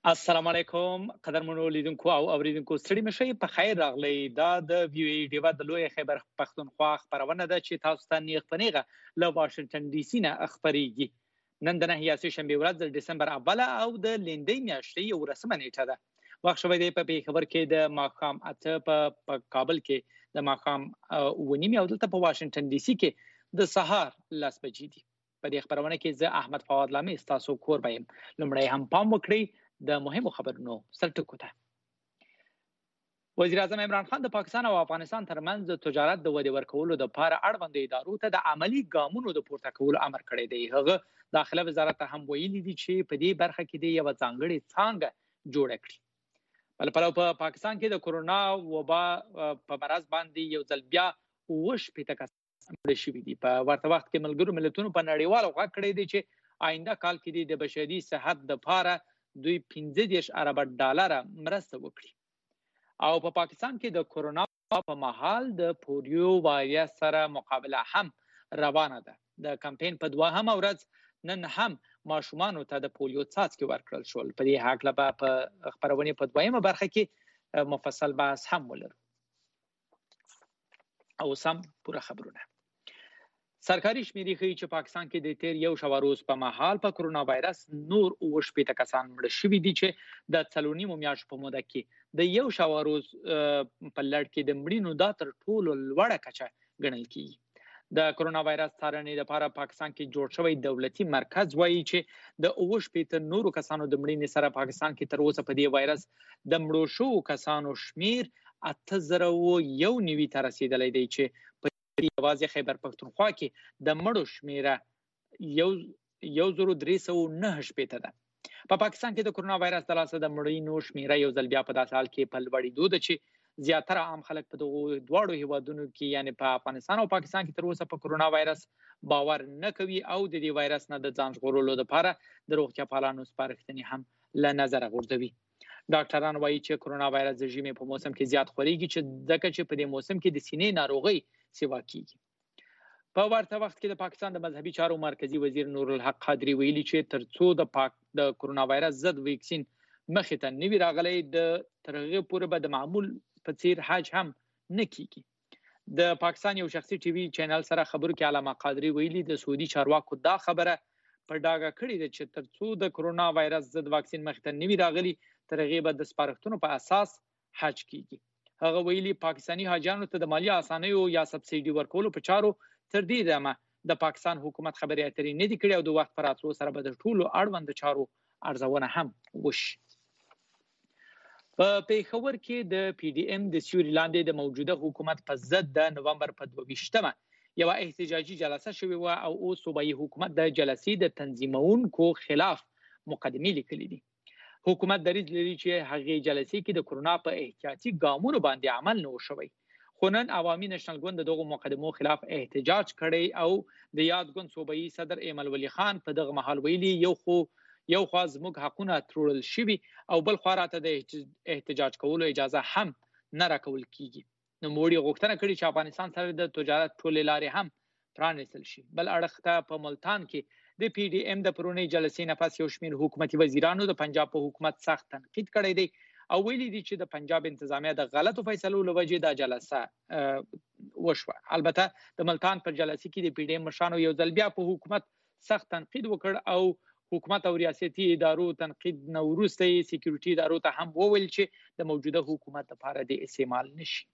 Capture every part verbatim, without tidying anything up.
السلام علیکم قدرمنو لیدونکو او اوریدونکو ستړي مشئ په خیر راغلی دا د وی ای ډیوا د لوی خیبر پښتونخوا خبرونه ده چې تاسو ته نیغ پنیغه له واشنگټن ډي سي نه خبريږي نن د نهه شنبه ورځ د ډسمبر اوله او د لندې میاشتې یو رسمه نیټه ده وخت شوی دی په خبر کې د ماقام اته په کابل کې د ماقام ونیمه او دلته په واشنگټن ډي سي کې د سهار لاس بجې دي په دې خبرونه کې زه احمد فواد لامي تاسو کور بیم لمړی هم پام وکړئ د مهمو خبرونو سرټکو ته وزیر اعظم عمران خان د پاکستان او افغانستان ترمنځ د تجارت د ودې ورکولو لپاره اړوند ادارو ته د عملی ګامونو د پورته کولو امر کړی دی هغه داخله وزارت هم ویلي دي چې په دې برخه کې د یو ځانګړي څانګه جوړ کړي بل پلو په پاکستان کې د کورونا وبا په مرز باندې یو ځل بیا وش پټه کړی شوی دی په ورته وخت کې ملګرو ملتونو په نړیوالو غږ کړی دی چې آینده کال کې د بشري صحت لپاره دوی پنځه دېرش ارب ډالر مرسته وکړي او په پاکستان کې د کورونا په مهال د پولیو وایرس سره مقابله هم روانه ده د کمپاین په دوهمه ورځ نن هم ماشومانو ته د پولیو څاڅکي ورکړل شول په دې حق له په خبرونه په دویمه برخه کې مفصل بحث هم ولرو او سم پوره خبرونه سرکاري شمیرې ښیي چې پاکستان کې د تیر یو شو روز په مهال په کورونا وایرس نور اوه شپېته کسان مړه شوي دي چې د څلور نیمو میاشتو په موده کې د یو شو روز په لړ کې د مړینو دا تر ټولو لوړه کچه ګڼل کیږي د کورونا وایرس څارنې لپاره پاکستان کې جوړ شوی دولتي مرکز وایي چې د اوه شپېته نورو کسانو د مړینې سره پاکستان کې تر اوسه په دې وایرس د مړو شوو کسانو شمیر اته زره یو نوي ته رسیدلی دی چې یوازې خیبر پښتونخوا کې د مړو شمیره یو یو زرو درې سوه نهه شپېته ده په پاکستان کې د کورونا وایرس د لاسه د مړینو شمیره یو ځل بیا په داسې حال کې په لوړېدو ده چې زیاتره عام خلک په دغو دواړو هیوادونو کې یعنې په افغانستان او پاکستان کې تر اوسه په کورونا وایرس باور نه کوي او د دې وایرس نه د ځان ژغورلو لپاره د روغتیا پالانو سپارښتنې هم له نظره غورځوي ډاکټران وایي چې کورونا وایرس د ژمي په موسم کې زیات خورېږي چې ځکه چې په دې موسم کې د سینې ناروغۍ سیوا کیږي په ورته وخت کې د پاکستان د مذهبي چارو مرکزی وزیر نور الحق قادری ویلي چې ترڅو د پاک د کورونا وایرس ضد ویکسین مخې ته نوي راغلی د تر هغې پورې به د معمول په څیر حج هم نه کیږي د پاکستان یو شخصي ټي وي چینل سره خبرو کې علامه قادری ویلي د سعودي چارواکو دا خبره په ډاګه کړې ده چې ترڅو د کورونا وایرس ضد واکسین مخې ته نوي راغلي تر هغې به د سپارښتنو په اساس حج کیږي هغه ویلي پاکستاني حاجیانو ته د مالی اسانیو یا سبسایډي ورکولو په چارو تر دې دمه د پاکستان حکومت خبرې اترې نه دي کړې او د وخت پر راتلو سره به د ټولو اړوند چارو ارزونه هم وشي په پیښور کې د پی ډي ایم د سیوري لاندې د موجوده حکومت په ضد د نومبر په دوه ویشتمه یوه احتجاجي جلسه شوې وه او اوس صوبایي حکومت د جلسې د تنظیمونکو خلاف مقدمې لیکلي دي حکومت دریځ لري چې هغې جلسې کې د کورونا په احتیاطي ګامونو باندې عمل نه و شوی خو نن عوامي نشنل ګوند د دغو مقدمو خلاف احتجاج کړی او د یاد ګوند صوبایي صدر ایمل ولی خان په دغه مهال ویلي یو خو یو خوا زموږ حقونه تروړل شوي او بل خوا راته د احتجاج کولو اجازه هم نه راکول کیږي نوموړي غوښتنه کړې چې افغانستان سره د تجارت ټولې لارې هم پرانیستل شي بل اړخ ته په ملتان کې د پی ډي ایم د پرونی جلسې نه پس یو شمېر حکومتي وزیرانو د پنجاب په حکومت سخت تنقید کړی دی او ویلي دي چې د پنجاب انتظامیه د غلطو فیصلو له وجې دا جلسه وشوه البته د ملتان پر جلسې کې د پی ډي ایم مشرانو یو ځل بیا په حکومت سخت تنقید وکړ او حکومت او ریاستي ادارو تنقید نه وروسته یې سکیورټي ادارو ته هم وویل چې د موجوده حکومت لپاره د استعمال نشي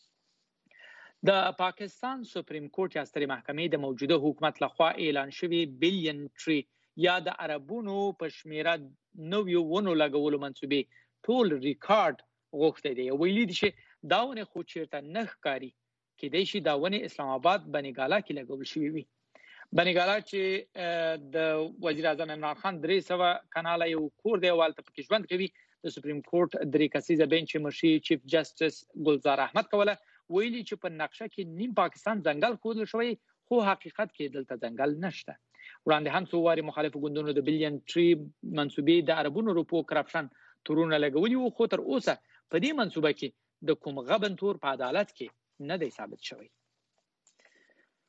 د پاکستان سپریم کورټ یا سترې محکمې د موجوده حکومت لخوا اعلان شوی بلین ټری یا د عربونو په شمیره نویو ونو لګولو منصوبې ټول ریکارډ غوښتی دی ویلي دي چې دا ونې خو چیرته نه ښکاري کیدای شي دا ونې اسلام آباد بنګالا کې لګول شوي وي بنګالا چې د وزیر اعظم عمران خان درې سوه کناله یو کور دی او هلته پکې ژوند کوي د سپریم کورټ درې کسیزه بینچ مشر چیف جسټس ګلزار احمد کوله ویلي چې په نقشه کې نیم پاکستان ځنګل ښودل شوی خو حقیقت کې دلته ځنګل نشته وړاندې هم څو وارې مخالفو ګوندونو د بلین ټری منصوبې د عربونو روپو کرپشن تورونه لګولي وو خو تر اوسه په دې منصوبه کې د کوم غبن تور په عدالت کې نه دی ثابت شوی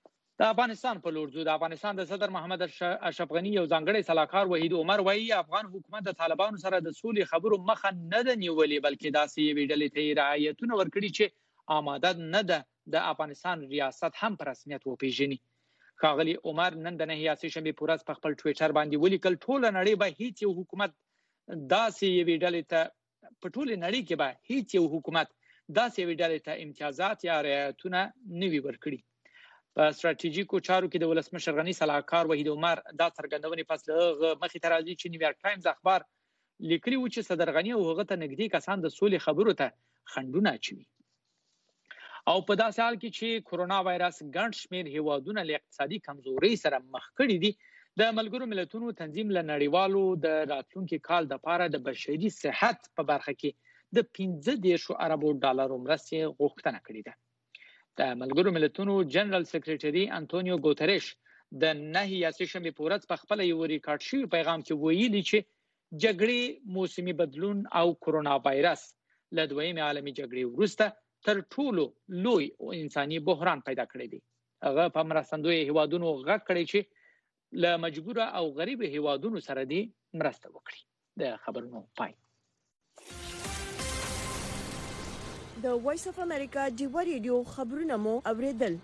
د افغانستان په لور ځو. د افغانستان د صدر محمد اشرف غني یو ځانګړی سلاکار وحید عمر وایي افغان حکومت د طالبانو سره د سولې خبرو مخه نه ده نیولې، بلکې داسې یوې ډلې ته رعایتونه ورکړي چې آماده نه ده د افغانستان ریاست هم په رسمیت وپیژني. ښاغلي عمر نن د نهه یاسې شنبې په ورځ په خپل ټویټر باندې ولیکل ټوله نړۍ به هیڅ یو حکومت داسې یوې ډلې ته په ټوله نړۍ کې به هیڅ یو حکومت داسې یوې ډلې ته امتیازات یا رعایتونه نه وي ورکړي. په ستراتیژیکو چارو کې د ولسمشر غني سلاکار وحید عمر دا څرګندونې پس له هغه مخې ته راځي چې نیویارک ټایمز اخبار لیکلي و چې صدر غني او هغه ته نږدې کسان د سولې خبرو ته خنډونه اچوي. او په داسې حال کې چې کرونا وایرس ګڼ شمېر هیوادونه له اقتصادي کمزورۍ سره مخ کړي دي، د ملګرو ملتونو تنظیم له نړیوالو د راتلونکي کال لپاره د بشري صحت په برخه کې د پنځه دېرش اربو ډالرو مرستې غوښتنه کړې ده. د ملګرو ملتونو جنرال سیکریټري انټونیو ګوتریش د نهه یاسې شنبې په ورځ په خپل یو ریکارډ شوی پیغام کې ویلي چې جګړې، موسمي بدلون او کرونا وایرس له دویمې عالمي جګړې وروسته تر ټولو لوی انساني بحران پیدا کړی دی. هغه په مرستندوی هیوادونو غږ کړی چې له مجبوره او غریب هیوادونو سره دی مرسته وکړي. د خبرونو پای. د وایس اف امریکا ډیو ریډیو خبرونه مو اوریدل.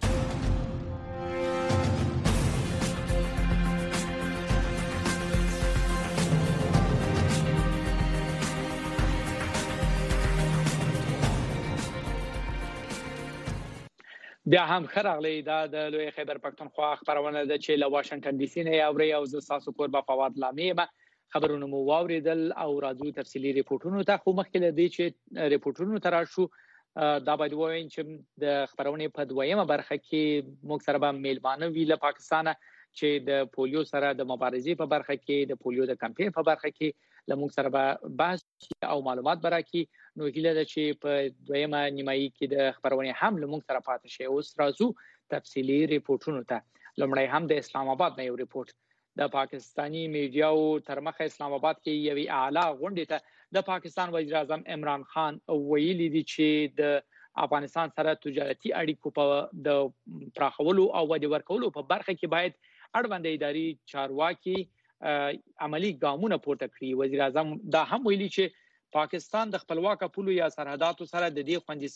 بیا هم خراغلی دا د لوی خیبر پښتونخوا خبرونه ده چې له واشنگټن ډي سي نه اوري او زه تاسو کور په فواد لامې خبرونه مو واوریدل او راځو تفصیلی ریپورتونو ته. خو مخکې له دې چې ریپورتونو ته راشو دا باید ووایم چې د خبرونې په دویمه برخه کې موږ سره به میلمانه وي له پاکستانه چې د پولیو سره د مبارزې په برخه کې د پولیو د کمپاین په برخه کې له موږ سره به بحث او معلومات برکې. نو هیله ده چې په دویمه نیمایي کې د خبرونې هم له موږ سره پاتې شي. اوس راځو تفصیلی ریپورتونو ته. لومړی هم د اسلام آباد نه یو ریپورت. د پاکستانی میډیاو تر مخه اسلام آباد کې یوې اعلی غونډې ته د پاکستان وزیر اعظم عمران خان ویلي دي چې د افغانستان سره تجارتي اړیکو په د پراخولو او ودې ورکولو په برخه کې باید اړوند اداري چارواکي عملی ګامونه پورته کړي. وزیر اعظم دا هم ویلي چې پاکستان د خپلواک پولو یا سرحداتو سره د دې خوندي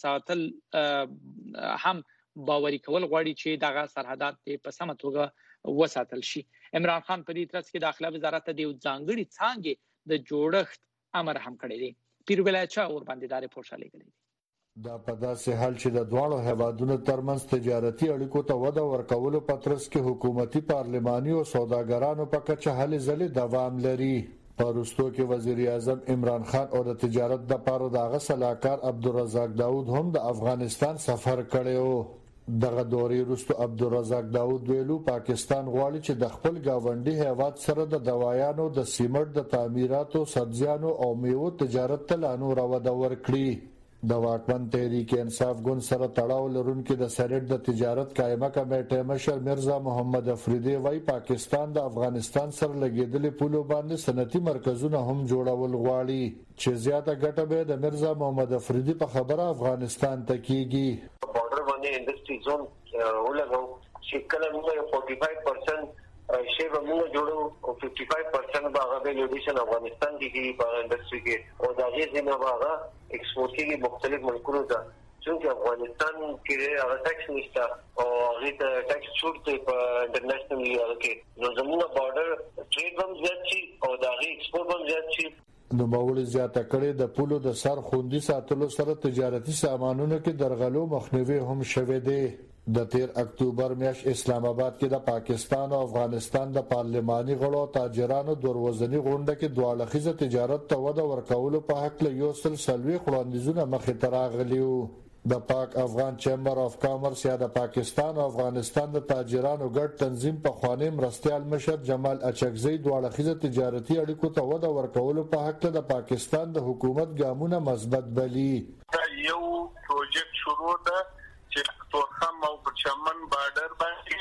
ساتل هم باوري کول غواړي چې دغه سرحدات په سمه توګه وساتل شي. عمران خان په دې ترڅ کې داخله وزارت د یو ځانګړي څانګې د جوړښت امر هم کړی دی. پیر ولایچا اور باندې دا ریپورت شالې کړی دی. دا په داسې حال چې د دواړو هیوادونو ترمنځ تجارتي اړیکو ته وده ورکولو په ترڅ کې حکومتي، پارلماني او سوداګرانو په کچه هلې ځلې دوام لري. په وروستو کې وزیر اعظم عمران خان او د تجارت د پاره دغه سلاکار عبدالرزاق داود هم د افغانستان سفر کړی و. دغه دورې وروسته عبدالرزاق داود ویلو پاکستان غواړي چې د خپل گاونډي هیواد سره د دوايانو، د سیمټ، د تعمیراتو، سبزیانو او میوو تجارت ته لا نور وده ورکړي. د واکمن تحریک انصاف ګوند سره تړاو لرونکي د سرحد د تجارت قائمه کمیټې مشر مرزا محمد افریدی وايي پاکستان د افغانستان سره لګیدلې پولو باندې صنعتي مرکزونه هم جوړول غواړي چې زیاته ګټه به د مرزا محمد افریدی په خبره افغانستان ته کیږي. Industry zone वो लगाओ शिकला मुझे पैंतालीस परसेंट शेयर मुझे जोड़ो और पचपन परसेंट बागा पे लोडिशन अफगानिस्तान की की बागा इंडस्ट्री के और दागे दिन बागा एक्सपोर्ट की मुख्तलिफ मुल्कों का चूँकि अफगानिस्तान के अगर टैक्स निस्ता और अगर टैक्स छूट इंटरनेशनल के जो जमुना बॉर्डर ट्रेड बम ज्यादा थी और दागे एक्सपोर्ट बम ज्यादा थी. نو مولي زیاته کړي د پولو د سر خوندي ساتلو سره تجارتي سامانونو کې درغلو مخنیوي هم شوه دی. د تیر اکتوبر میاشت اسلام آباد کې د پاکستان او افغانستان د پارلماني غړو تاجرانو دروازنی غونډه کې دوالخیزه تجارت ته وده ورکولو په حق له یو سل سلوي خلاندیزونه مخې ته راغلیو. د پاک افغان چیمبر اف کامرس یا د پاکستان او افغانستان د تاجرانو ګډ تنظیم په خوانې مرستيال مشر جمال اچکزی دواړه خيزه تجارتي اړیکو ته وده ورکولو په حق د پاکستان د حکومت ګامونه مثبت بلی. یو پروجیکټ شروع ده چې تورخم او چمن بارډر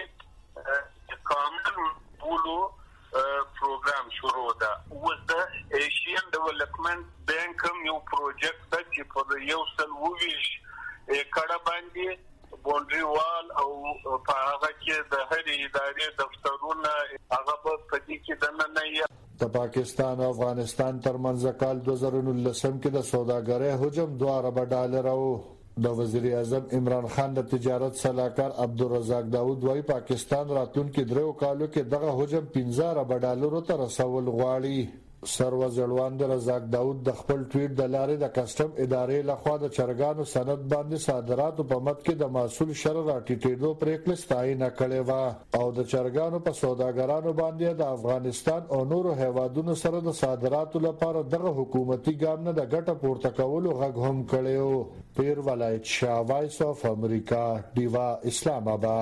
باندې کامل پولو پروګرام شروع ده. اوس د ایشین ډیولپمنٹ بانک یو پروجیکټ ده چې په یو سل وویش کړه باندې باونډري وال او په هغه کې د هرې ادارې دفترونه هغه په دې کې دننه د پاکستان او افغانستان ترمنځ کال دوه زره نولس کې د سوداګرۍ حجم دوه ارب ډالر او د وزیر اعظم عمران خان د تجارت صلاحکار عبدالرزاق داود وايي پاکستان راتلونکي درو کالو کې دغه حجم پنځه ارب ډالر ته رسول غواړي. سروزړوان د رزاق داود د خپل ټویټ د لارې د کسٹم ادارې لخوا د چرګانو سند باندې صادراتو په مد کې د محصول شر راټیټېدو پریکړه ستاینه کړې و او د چرګانو په سوداګرانو باندې د افغانستان او نورو هیوادونو سره د صادراتو لپاره دغه حکومتي ګام نه د ګټه پورته کولو غږ هم کړی. پیر ولایت شاه وایس اف امریکا دیوا اسلام آباد.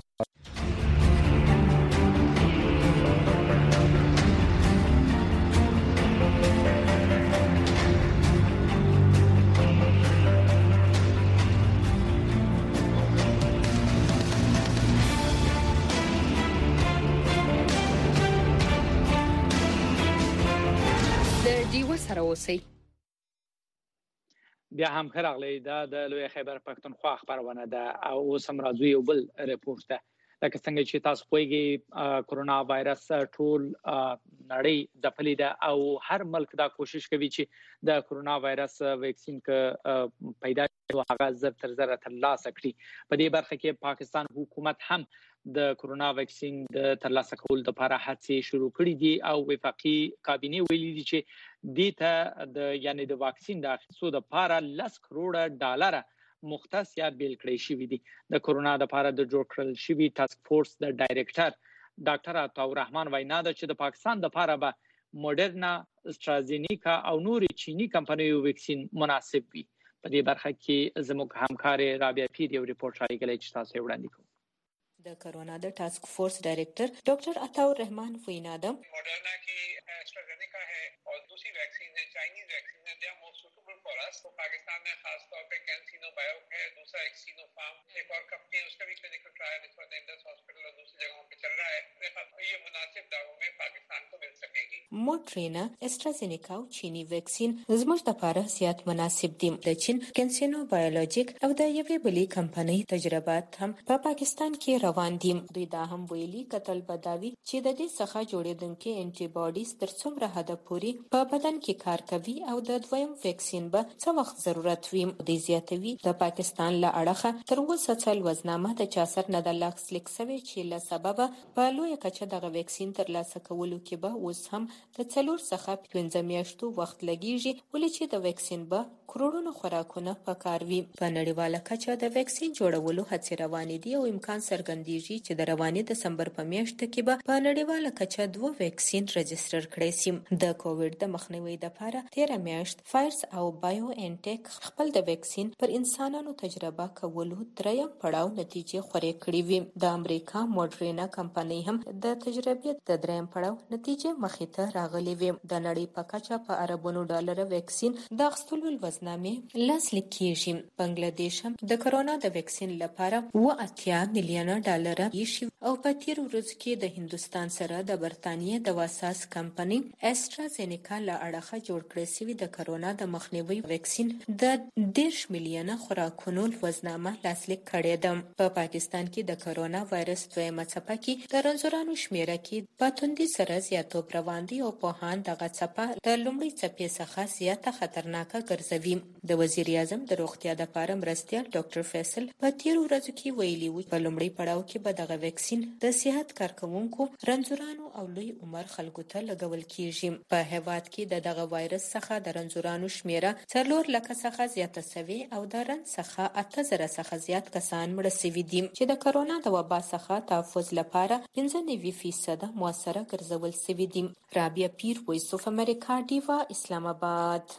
بیا هم خراغلی دا د لوی خیبر پښتونخوا خبرونه ده او اوس هم راځو یو بل ریپورت ده. لکه څنګه چې تاسو پوهیږئ کرونا وایرس ټول نړۍ ځپلې ده او هر ملک دا کوشش کوي چې د کرونا وایرس ویکسین ک پیدا شي هغه زر تر زر ترلاسه کړي. په دې برخه کې پاکستان حکومت هم د کرونا ویکسین د ترلاسه کولو لپاره هڅې شروع کړې دي او وفاقي کابینه ویلي دي چې د ته د یعنی د واکسین د اخیستو لپاره لس کروڑه ډالر مختص یا بیل کړی شوی دي. د کرونا لپاره د جوړ کړل شوی ټاسک فورس د ډایریکټر ډاکټر عطاء الرحمن وینا ده چې د پاکستان لپاره به موډرنا، استرازینیکا او نوري چینی کمپنیو ویکسین مناسب وي. په دې برخه کې زموږ همکار رابعه پیر یو ریپورت راغلی چې تاسو یې وړاندې کوم. د کرونا د ټاسک فورس ډایریکټر ډاکټر عطاء الرحمن وینا ده موډرنا کی استرازینیکا ہے اور دوسری ویکسین ہے چائنیز ویکسین ہے. دے آر موسٹ سوٹیبل فار اس. تو پاکستان میں خاص طور پہ کینسینو بایو ہے, دوسرا ایک سینو فارم ایک اور کمپنی ہے, اس کا بھی کلینکل ٹرائل اس وقت انڈس ہاسپٹل اور دوسری جگہوں پہ چل رہا ہے. یہ مناسب دعووں میں پاکستان کو مل سکے گی. موډرنا، استرازینیکا او چینی ویکسین زموږ لپاره زیات مناسب دي. د چین کینسینو بایولوژیک او د یوې بلې کمپنۍ تجربات هم په پاکستان کې روان دي. دوی دا هم ویلي کتل بداوی چې د دې څخه جوړېدونکي انټي باډیز تر څومره حد پورې په بدن کې کار کوي او د دویم ویکسین به څه وخت ضرورت وي. دوی زیاتوي د پاکستان له اړخه تر اوسه څل وزنامه د چا سر نه د لاسلیک شوی چې له سببه په لویه کچه دغه ویکسین ترلاسه کولو کې به اوس هم د څلور څخه پنځه میاشتو وخت لګیږي, ولې چې د ویکسین به کروڑونو خوراکونه پکار وي. په نړیواله کچه د ویکسین جوړولو هڅې روانې دي او امکان څرګندېږي چې د روانې دسمبر په میاشت کې به په نړیواله کچه دوه ویکسین رجستر کړي شي. د کووډ د مخنیوي لپاره تیره میاشت فایرز او بایو انټیک خپل د ویکسین پر انسانانو تجربه کولو دریم پړاو نتیجې خورې کړې وي. د امریکا موډرنا کمپنۍ هم د تجربې د دریم پړاو نتیجې مخې ته راغلې وي. د نړۍ په کچه په اربونو ډالر ویکسین د اخیستلو لوزنامې لاسلیک کیږي. بنگلاديش هم د کرونا د ویکسین لپاره اوه اتیا میلیونه ډالر یې او په تیر ورځ کې د هندستان سره د برتانیې د واساس کمپنۍ استرازینیکا له اړخه جوړ کړی شوی د کرونا د مخنیوي ویکسین د دیرش میلیونه خوراکونو لوزنامه لاسلیک کړې ده. په پاکستان کې د کرونا وایرس دویمه څپه کې د رنځورانو شمیره کې په توندۍ سره زیاتوب روان دي او پوهان دغه څپه د لومړۍ څپې څخه زیاته خطرناکه ګرځوي. د وزیر اعظم د روغتیا لپاره مرستیال ډاکټر فیصل په تیر ورځو کې ویلي و په لومړۍ پړاو کې به دغه ویکسین د صحت کارکوونکو، رنځورانو او لوی عمر خلکو ته لګول کیږي. په هیواد کې د دغه وایرس څخه د رنځورانو شمیره څلور لکه څخه زیاته شوې او د رنځ څخه اته زره څخه زیات کسان مړه شوي دي چې د کرونا د وبا څخه تحفظ لپاره پنځه نوي فیصده موثره ګرځول شوي دي. رابعه پیر، وایس اف امریکا، دیوا اسلام آباد.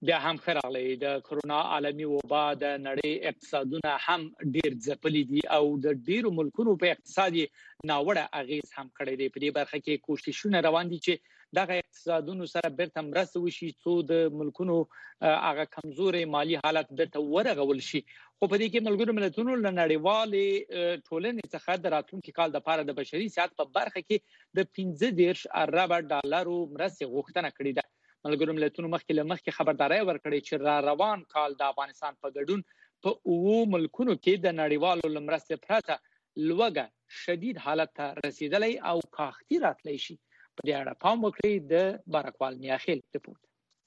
بیا هم خراغلی د کرونا عالمي وبا د نړۍ اقتصادونه هم ډیر ځپلي دي او د ډیرو ملکونو په اقتصادي ناوړه اغیز هم کړی دی. په دې برخه کې کوششونه روان دي چې دغه اقتصادونو سره بیرته مرسته وشي څو د ملکونو هغه کمزوري مالی حالت بیرته ورغول شي. خو په دې کې ملګرو ملتونو له نړیوالې ټولنې څخه د راتلونکي کال لپاره د بشري سیاحت په برخه کې د پنځه دېرش اربه ډالرو مرستې غوښتنه کړې ده. ملګرو ملتونو مخکې له مخکې خبرداري ورکړې چې را روان کال د افغانستان په ګډون په اوو ملکونو کې د نړیوالو لمرستې پرته لوږه شدید حالت ته رسیدلی او کاختی راتلی شي. په دې اړه پام وکړئ. د بارکوال میاخیل رپورت.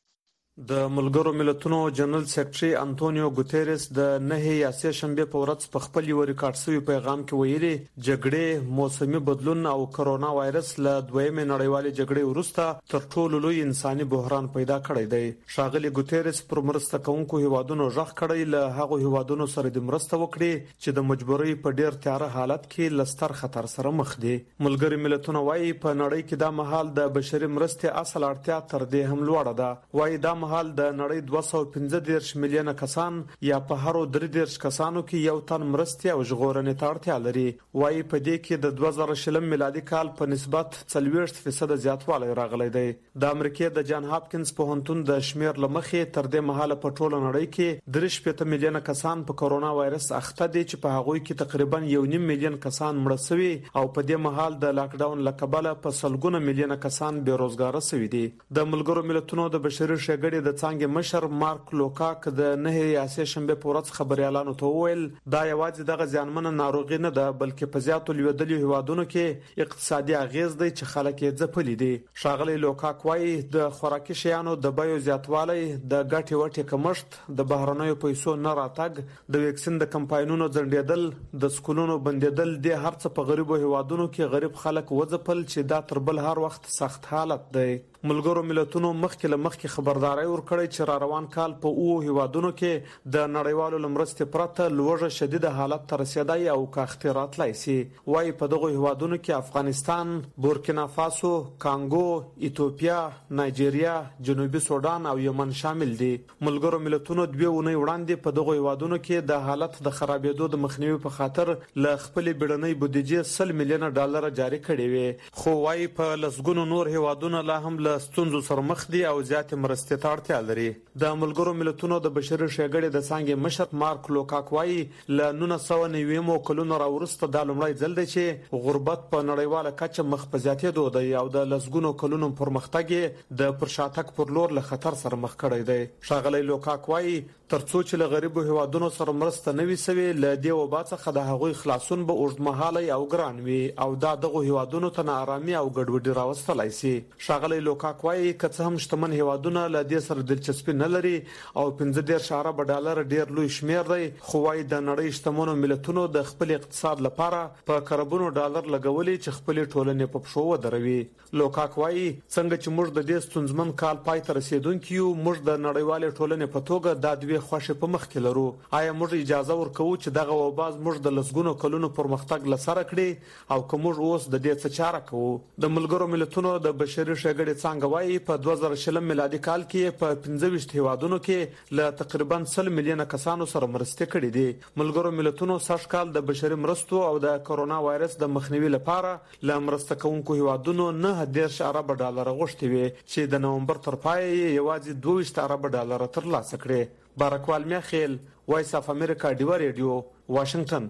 د ملګرو ملتونو جنرال سیکریټري انټونیو ګوتيريس د نهه یا سه شنبه په ورځ په خپل یو ریکارډ شوی پیغام کې ویلي جګړې موسمي بدلون او کرونا وایرس له دویمه نړیوالې جګړې وروسته تر ټولو لوی انساني بحران پیدا کړی دی. ښاغلي ګوتيريس پر مرسته کوونکو هیوادونو ژغ کړی له هغه هیوادونو سره د مرسته وکړي چې د مجبورۍ په ډیر تیاره حالت کې لستر خطر سره مخ دي. ملګري ملتونه وایي په نړۍ کې دا مهال د بشري مرستې اصل اړتیا تر دې هم لوړه ده. وایي دا حال د نړۍ دوه سوه پنځه دېرش میلیونه کسان یا په هر درې دېرش کسانو کې یو تن مرستې او ژغورنې ته اړتیا لري. وایي په دې کې د دوه زره شلم میلادي کال په نسبت څلوېښت فیصد زیاتوالی راغلی دی. د امریکې د جان هاپکینز پوهنتون د شمیر لمخې تر دې مهاله په ټوله نړۍ کې درې شپېته میلیونه کسان په کرونا وایرس اخته دي چې په هغوی کې تقریبا یو نیم میلیون کسان مړه شوي او په دې مهال د لاک ډاون له کبله په سلګونه میلیونه کسان بې روزګاره شوي دي. د ملګرو ملتونو د بشري ښېګړې د څانګې مشر مارک لوکاک د نهه یا سه شنبه په ورځ خبريالانو ته وویل دا یوازې دغه ځانمنه ناروغي نه ده بلکې په زیاتو لویدلي هیوادونو کې اقتصادي اغیز دی چې خلک یې ځپلي دي. ښاغلی لوکاک وایي د خوراکي شیانو د بیو زیاتوالی د ګټې وټې کمښت د بهرنیو پیسو نه راتګ د ویکسین د کمپاینونو ځنډېدل د سکولونو بندېدل د هر څه په غریبو هیوادونو کې غریب خلک وځپل چې دا تر بل هر وخت سخت حالت دی. ملګرو ملتونو مخکې له مخکې خبرداري ورکړې چې را روان کال په اوو هیوادونو کې د نړیوالو لمرستې پرته لوږه شدیده حالت ته رسیدای او کاختی راتلی سي. وایي په دغو هیوادونو کې افغانستان، بورکینا فاسو، کانګو، ایتوپیا، نایجیریا، جنوبي سودان او یمن شامل دي. ملګرو ملتونو دوه اونۍ وړاندې په دغو هیوادونو کې د حالت د خرابېدو د مخنیوي په خاطر له خپل بیړنۍ بودیجې سل میلیونه ډالر جاری کړي وي. خو وایي په لسګونو نور هیوادونه لا هم ستونزو سره مخ دي او زیاتې مرستې ته اړتیا لري. د ملګرو ملتونو د بشري ښېګړې د څانګې مشر مارک لوکاک وایي له نولس سوه نوي کلونو راوروسته دا لومړی ځل دی چې غربت په نړیواله کچه مخ په زیاتېدو دی او د لسګونو کلونو پرمختګ یې د پر شاتګ پر لور له خطر سره مخ کړی دی. ښاغلی لوکاک وایي ترڅو چې له غریبو هیوادونو سره مرسته نه وي سوې له دې وبا څخه د هغوی خلاصون به اوږدمهالی او ګران وي او دا دغو هیوادونو ته ناارامي او ګډوډي راوستلی سي. ښاغلی لوکاک وایي که څه هم شتمن هیوادونه له دې سره دلچسپي نه لري او پنځه دېرش اربه ډالر ډیر لوی شمیر دی خو وایي د نړۍ شتمنو ملتونو د خپل اقتصاد لپاره په کربونو ډالر لګولي چې خپلې ټولنې په پښو ودروي. لوکاک وایي څنګه چې موږ د دې ستونزمن کال پای ته رسیدونکي یو موږ د نړیوالې ټولنې په توګه دا دوې خوښې په مخ کې لرو. آیا موږ اجازه ورکوو چې دغه وبا موږ د لسګونو کلونو پرمختګ له سره کړي او که موږ اوس د دې څه چاره کوو؟ د ملګرو ملتونو د بشري ښېګړې څانګه وایي په دوه زره شلم میلادي کال کې په پنځه ویشت هیوادونو کې له تقریبا سل میلیونه کسانو سره مرستې کړي دي. ملګرو ملتونو سږ کال د بشري مرستو او د کرونا وایرس د مخنیوي لپاره له مرسته کوونکو هیوادونو نه دېرش اربه ډالر غوښتي وي چې د نومبر تر پای یوازې دوه ویشت اربه ډالر ترلاسه کړي. بارکوال میاخیل، وایس اف امریکا، ډیوا ریډیو، واشنگټن.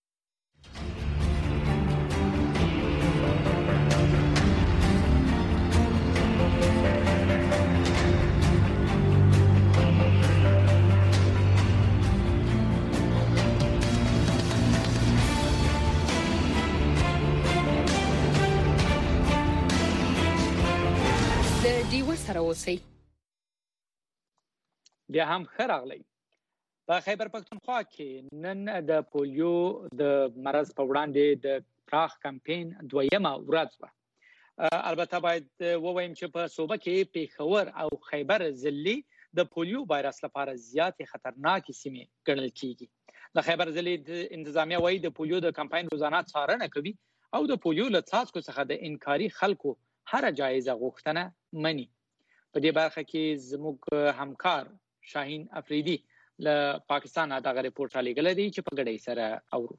بیا هم ښه راغلی. په خیبر پښتونخوا کې نن د پولیو د مرض په وړاندې د پراخ کمپاین دویمه ورځ وه. البته باید ووایم چې په صوبه کې پیښور او خیبر ضلعي د پولیو وایرس لپاره زیاتې خطرناکې سیمې ګڼل کیږي. د خیبر ضلعي انتظامیه وایي د پولیو د کمپاین روزانه څارنه کوي او د پولیو له څاڅکو څخه د انکاري خلکو هر جایزه غوښتنه مني. په دې برخه کې زموږ همکار شاهین افریدي له پاکستان دا ریپورت را لګل دی چې په ګډه سره اورو.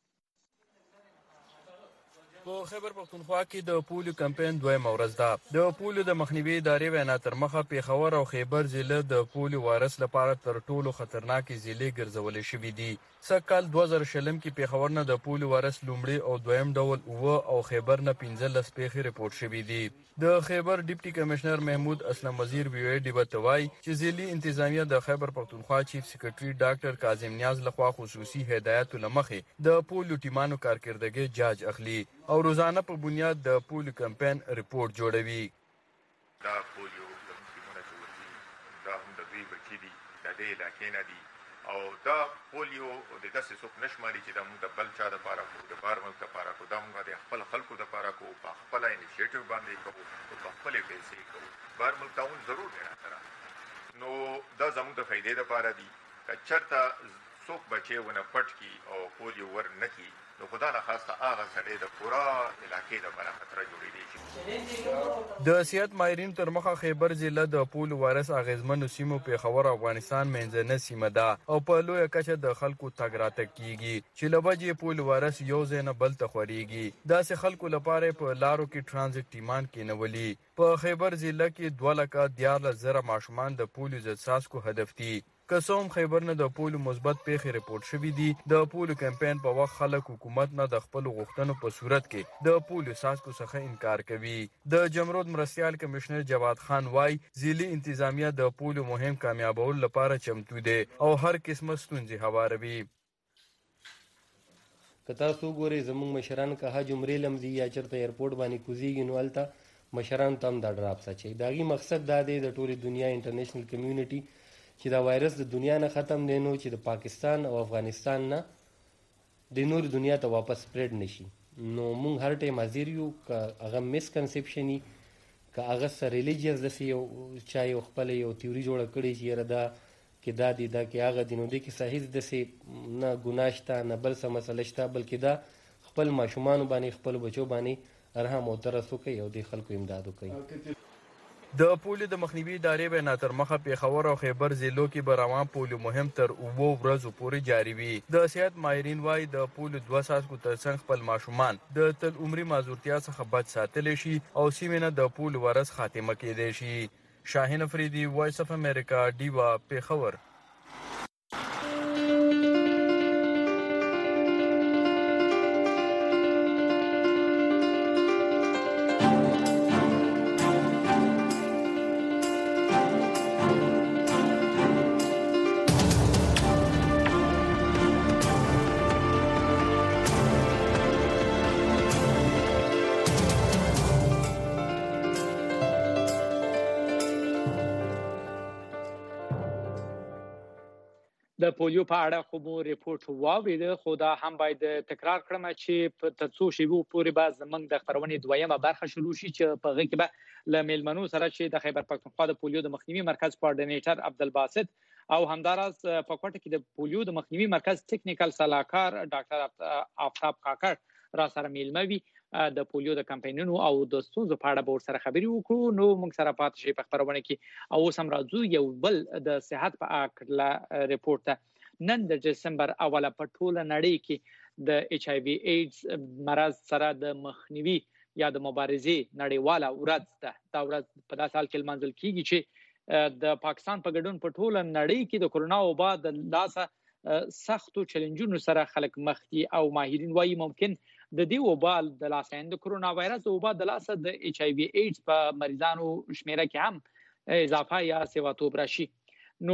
په خیبر پښتونخوا کې د پولیو کمپاین دویمه ورځ ده. د پولیو د مخنیوي ادارې وینا تر مخه پیښور او خیبر ضلع د پولیو وایرس لپاره تر ټولو خطرناکې ضلع ګرځولې شوې دي. سکهال دوه زره شلم کې پیښور نه د پولیو وایرس لومړی او دویم ډول اوه او خیبر نه پنځلس پیښې ریپورت شوې دي. د خیبر ډیپټي کمشنر محمود اسلم وزیر وی ډی بتوای چې ضلعي انتظامیه د خیبر پښتونخوا چیف سیکریټري ډاکټر کاظم نیاز لخوا خصوصي هدایت لمخې د پولیو ټیمانو کارکردګي جاج اخلي او روزانه په بنیاد د پولیو کمپاین ریپورت جوړوي. دا پولیو د ټیمونو جوړي دا هم د دوی بچی دي د دې علاقې نه دي او دا پولیو د داسې څوک نشماري چې د موږ د بل چا د پاره کو د بار ملک د پاره کو دا موږ د خپل خلکو د پاره کو په خپل انیشیټیو باندې کوو او په خپل پیسې کوو. بار ملک تعاون ضرور دی سره نو دا زموږ د فائدې لپاره دي چې چرته څوک بچي ونه پټ کی او پولیو ور نه کی نو خدا نه خاصه هغه سړی د پورا علاقې د بل خطر جوړې دي. د صحت ماهرین تر مخه خیبر ضلع د پولیو وایرس اغیزمن سیمو پیښور افغانستان منځنۍ سیمه ده او په لوی کچه د خلکو تګ راتګ کیږي چې لوجې پولیو وایرس یو ځای نه بل ته خوريږي. داسې خلکو لپاره په لارو کې ترانزیت ټیمان کېنولي. په خیبر ضلع کې دوه لکه دیارلس زره ماشومان د پولیو ضد څاڅکو هدف دي. کسوم خیبر نه د پولیو مثبت پیښې ریپورت شوې دي. د پولیو کمپاین په وخت خلک حکومت نه د خپل غوښتنو په صورت کې د پولیو څاڅکو څخه انکار کوي. د جمرود مرستيال کمشنر جواد خان وای ضلعي انتظامیه د پولیو مهم کامیابول لپاره چمتو دي او هر قسمه ستونزې هواروي. کتا سو ګوري زموږ مشران که ها جمرې لمزي یا چرته ایرپورټ باندې کوزيږي نو الته مشران تم دا ډراپ سچي. داغي مقصد دا دی د ټولي دنیا انټرنیشنل کمیونټي چې دا وایرس د دنیا نه ختم دی نو چې د پاکستان او افغانستان نه د نور دنیا ته واپس سپریډ نشي. نو مونږ هر ټیم حاضر یو که هغه مسکنسپشن که هغه سره ریلیجیس داسې یو چا یو خپل یو تیوري جوړه کړې چې یاره دا کې دا دی دا کې هغه دی نو دی کې صحیح داسې نه ګناه شته نه بل څه مسله شته بلکې دا خپل ماشومانو باندې خپل بچو باندې رحم او ترس وکړي او د خلکو امداد وکړي. د پولیو د مخنیوي ادارې وینا تر مخه پیښور او خیبر ضلعو کې به روان پولیو مهم تر اوو ورځو پورې جاري وي. د صحت ماهرین وایي د پولیو دوه څاڅکو ترڅنګ خپل ماشومان د تل عمري معذورتیا څخه بچ ساتلی شي او سیمې نه د پولیو وایرس خاتمه کېدی شي. شاهین افریدي وایس اف امریکا ډیوا پیښور. د پولیو په اړه خو مو ریپورت واورید خو دا هم باید تکرار کړم چې په تاسو شیبو پورې باز زمنګ د خبرونې دویمه برخه شروع شي چې په غږ کې به ل میلمنو سره چې د خیبر پښتونخوا د پولیو د مخنیوي مرکز کوارډینیټر عبدالباسط او همداراز په کوټه کې د پولیو د مخنیوي مرکز ټیکنیکل صلاحکار ډاکټر آفتاب کاکړ را سره میلموي د پولیو د کمپاینونو او د ستونزو په اړه به سره خبري وکړو. نو موږ سره پات شي په خبرونه کې او سم راځو یو بل د صحت په اړه ریپورت. نن د دسمبر اوله په ټوله نړۍ کې د ایچ آی وی ایډز مرض سره د مخنیوي یا د مبارزې نړیواله ورځ ده. دا ورځ په داسې حال کې لمانځل کیږي چې د پاکستان په ګډون په ټوله نړۍ کې د کورونا وبا د لاسه سختو چیلنجونو سره خلک مخ دي او ماهرین وایي ممکن د دې وبا د لاسه د کورونا وایرس وبا د لاسه د ایچ آی وی ایډز په مریضانو شمیره کې هم اضافه یا سیواتوب راشي. نو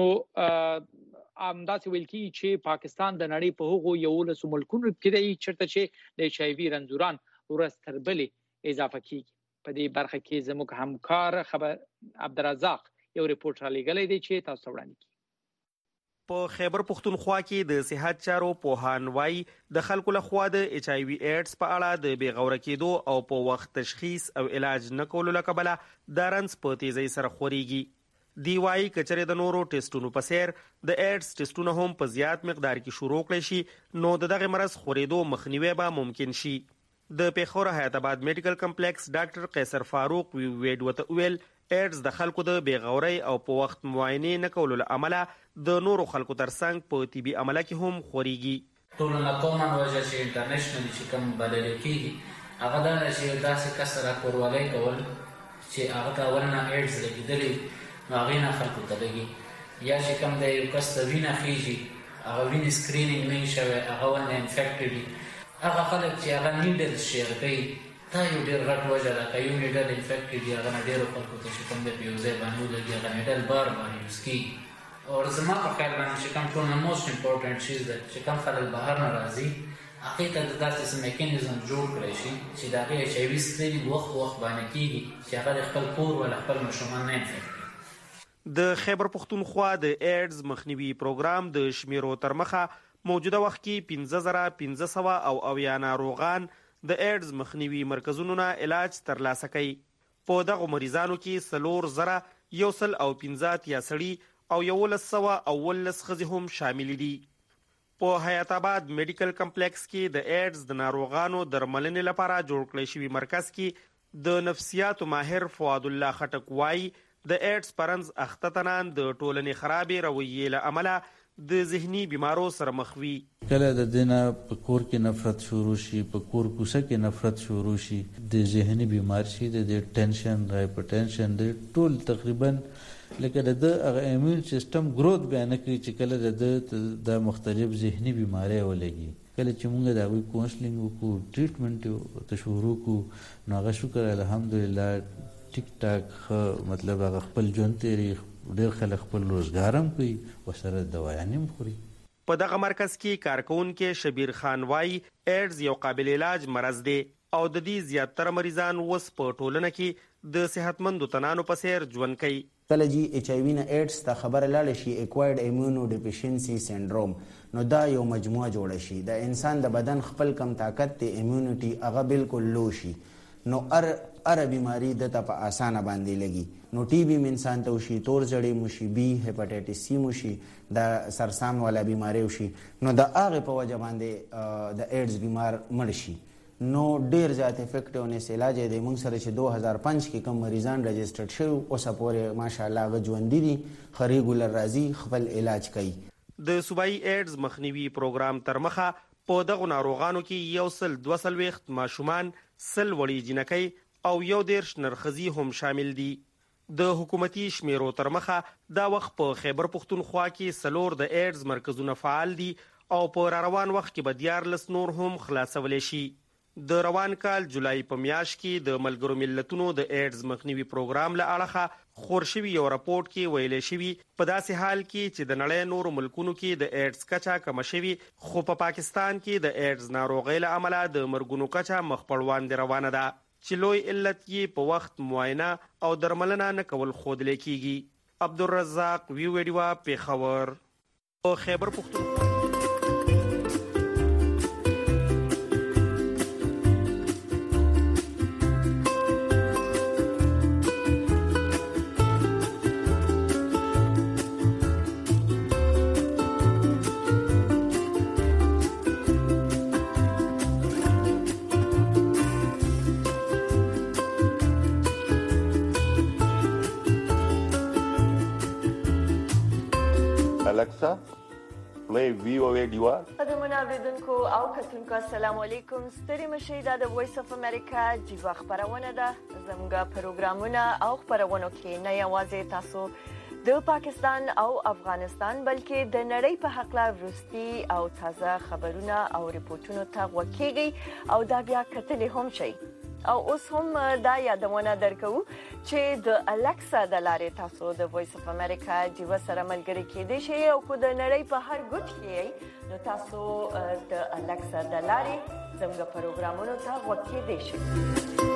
امداسې ویل کی چې پاکستان د نړۍ په هغو یو لسو ملکونو کې دی چرته چې د ایچ آی وی رنځوران ورځ تر بلې اضافه کیږي. په دې برخه کې زموږ همکار خبر عبدالرزاق یو ریپورت را لېږلی دی چې تاسو وړاندې کړي. په خیبر پښتونخوا کې د صحت چارو پوهان وایي د خلکو لخوا د ایچ آی وی ایډز په اړه د بېغوره کېدو او په وخت تشخیص او علاج نه کولو له کبله د رنځ په تیزۍ سره خورېږي. دی وایي که چېرې د نورو ټیسټونو په څیر د ایډز ټیسټونه هم په زیات مقدار کې شروع کړی شي نو د دغه مرض خورېدو مخنیوی به ممکن شي. د پیښور حیات آباد میډیکل کمپلیکس ډاکټر قیصر فاروق ویډ وته ویل ایډز د خلکو د بیغوري او په وخت معاینې نه کولو له امله د نورو خلکو ترڅنګ په طبي عمله کې هم خوريږي. ټولنه کومه وجه چې انټرنیشنل چې کوم بلل کېږي هغه دا چې داسې کسره کورولای کول چې هغه ته ورنه ایډز لګیدلې نو هغه نه خلکو ته لګي یا چې کوم د یو کس ته وینه خېږي هغه وینې سکرینینګ نه شوی هغه ونه انفیکټډ وي هغه خلک چې هغه نیډل شیر کوي دا یو ډېر غټ وجه ده که یو نیډل انفیکټډ وي هغه نه ډېرو خلکو ته چې کوم دی په یو ځای باندې ولګي هغه نیډل بار بار یوز کېږي. او زما په خیال باندې چې کوم ټول نه موسټ امپورټنټ چیز ده چې کوم خلک بهر نه راځي هغې ته د داسې څه میکانیزم جوړ کړی شي چې د هغې ایچ آی وي سکرینینګ وخت په وخت باندې کېږي چې هغه د خپل کور ولا خپل ماشومان نه انفیکټ کړي. د خیبر پښتونخوا د ایډز مخنیوي پروګرام د شمیرو تر مخه موجوده وخت کې پنځه زره پنځه سوه او اویا ناروغان د ایډز مخنیوي مرکزونو نه علاج ترلاسه کوي. په دغو مریضانو کې څلور زره یو سل او پنځه اتیا سړي او یولس سوه اوولس ښځې هم شامل دي. په حیات آباد میډیکل کمپلیکس کې د ایډز د ناروغانو درملنې لپاره جوړ کړی شوي مرکز کې د نفسیاتو ماهر فؤاد الله خټک وایي د ایډز پرنځ اخته تنان د ټولنې خرابې رویې له امله د ذهني بیمارو سره مخ وي. کله د دینه په کور کې نفرت شروع شي په کور کوڅه کې نفرت شروع شي د ذهني بیمار شي د ټینشن هایپرټینشن د ټول تقریبا لکه د هغه ایمیون سیستم گروث بیان کوي چې کله د د مختلف ذهني بیماری ولګي کله چې موږ د هغوی کونسلینګ وکړو ټریټمنټ ته شروع کړو نو هغه شکر الحمدلله ټیک ټاک مطلب هغه خپل ژوند تیری ډېر خلک خپل روزګار هم کوي ورسره دوايانې هم خوري. په دغه مرکز کې کارکونکي شبیر خان وایي ایډز یو قابل علاج مرض دی او د دې زیاتره مریضان اوس په ټولنه کې د صحتمندو تنانو په څیر ژوند کوي. کله چې ایچ آی وي نه ایډز ته خبره لاړه شي اکوایرډ ایمیونو ډیفیشنسي سینډروم نو دا یو مجموعه جوړه شي د انسان د بدن خپل کم طاقت د ایمیونټي هغه بالکل لو شي نو ار ار بیماری د ته په اسانه باندې لګي نو ټي بي انسان ته وشي تور زړی موشي بي هپاټایټس سی موشي د سرسام والا بیماری وشي نو د هغه په وجه باندې د ایډز بیمار مړ شي نو ډیر زیات افیکټیونس علاج دی. موږ سره چې دوه هزار پنځه کې کوم مریضان رجسټرډ شوي اوسه پورې ماشاءالله هغه ژوندي دي ښه ریګولر راځي خپل علاج کوي. د صوبایي ایډز مخنیوي پروګرام تر مخه په دغو ناروغانو کې یو سل دوه څلوېښت ماشومان سل وړي جنکۍ او یو دېرش نرښځي هم شامل دي. د حکومتي شمیرو تر مخه دا وخت په خیبر پښتونخوا کې څلور د ایډز مرکزونه فعال دي او په را روان وخت کې به دیارلس نور هم خلاصولی شي. د روان کال جولای په میاشت کې د ملګرو ملتونو د ایډز مخنیوي پروګرام له اړخه خور شوي یو راپورټ کې ویلی شوي په داسې حال کې چې د نړۍ نورو ملکونو کې د ایډز کچه کمه شوي خو په پا پاکستان کې د ایډز ناروغۍ له امله د مرګونو کچه مخ په وړاندې روانه ده چې لوی علت یې په وخت معاینه او درملنه نه کول ښودلی کیږي. عبدالرزاق وی ویډیوا پېښور په خیبر پښتونخوا. الکسا میں وی او اے ډیوار قدمونه اوریدونکو او کتونکو السلام علیکم ستړي مشئ دا د وایس اف امریکا جیوا خبرونه ده زموږ پروګرامونه او خبرونه کې نه یوازې تاسو د پاکستان او افغانستان بلکې د نړۍ په حق لا ورستي او تازه خبرونه او ریپورتونو ته وکیږي او دا بیا کتلې هم شي او اوس هم دا یادونه درکو چې د الکسا د لارې تاسو د وایس اف امریکا جیوا سره ملګری کېدئ شئ او کو د نړۍ په هر ګوټ کې نو تاسو د الکسا د لارې زموږ پروګرامونو ته وکیدئ شئ.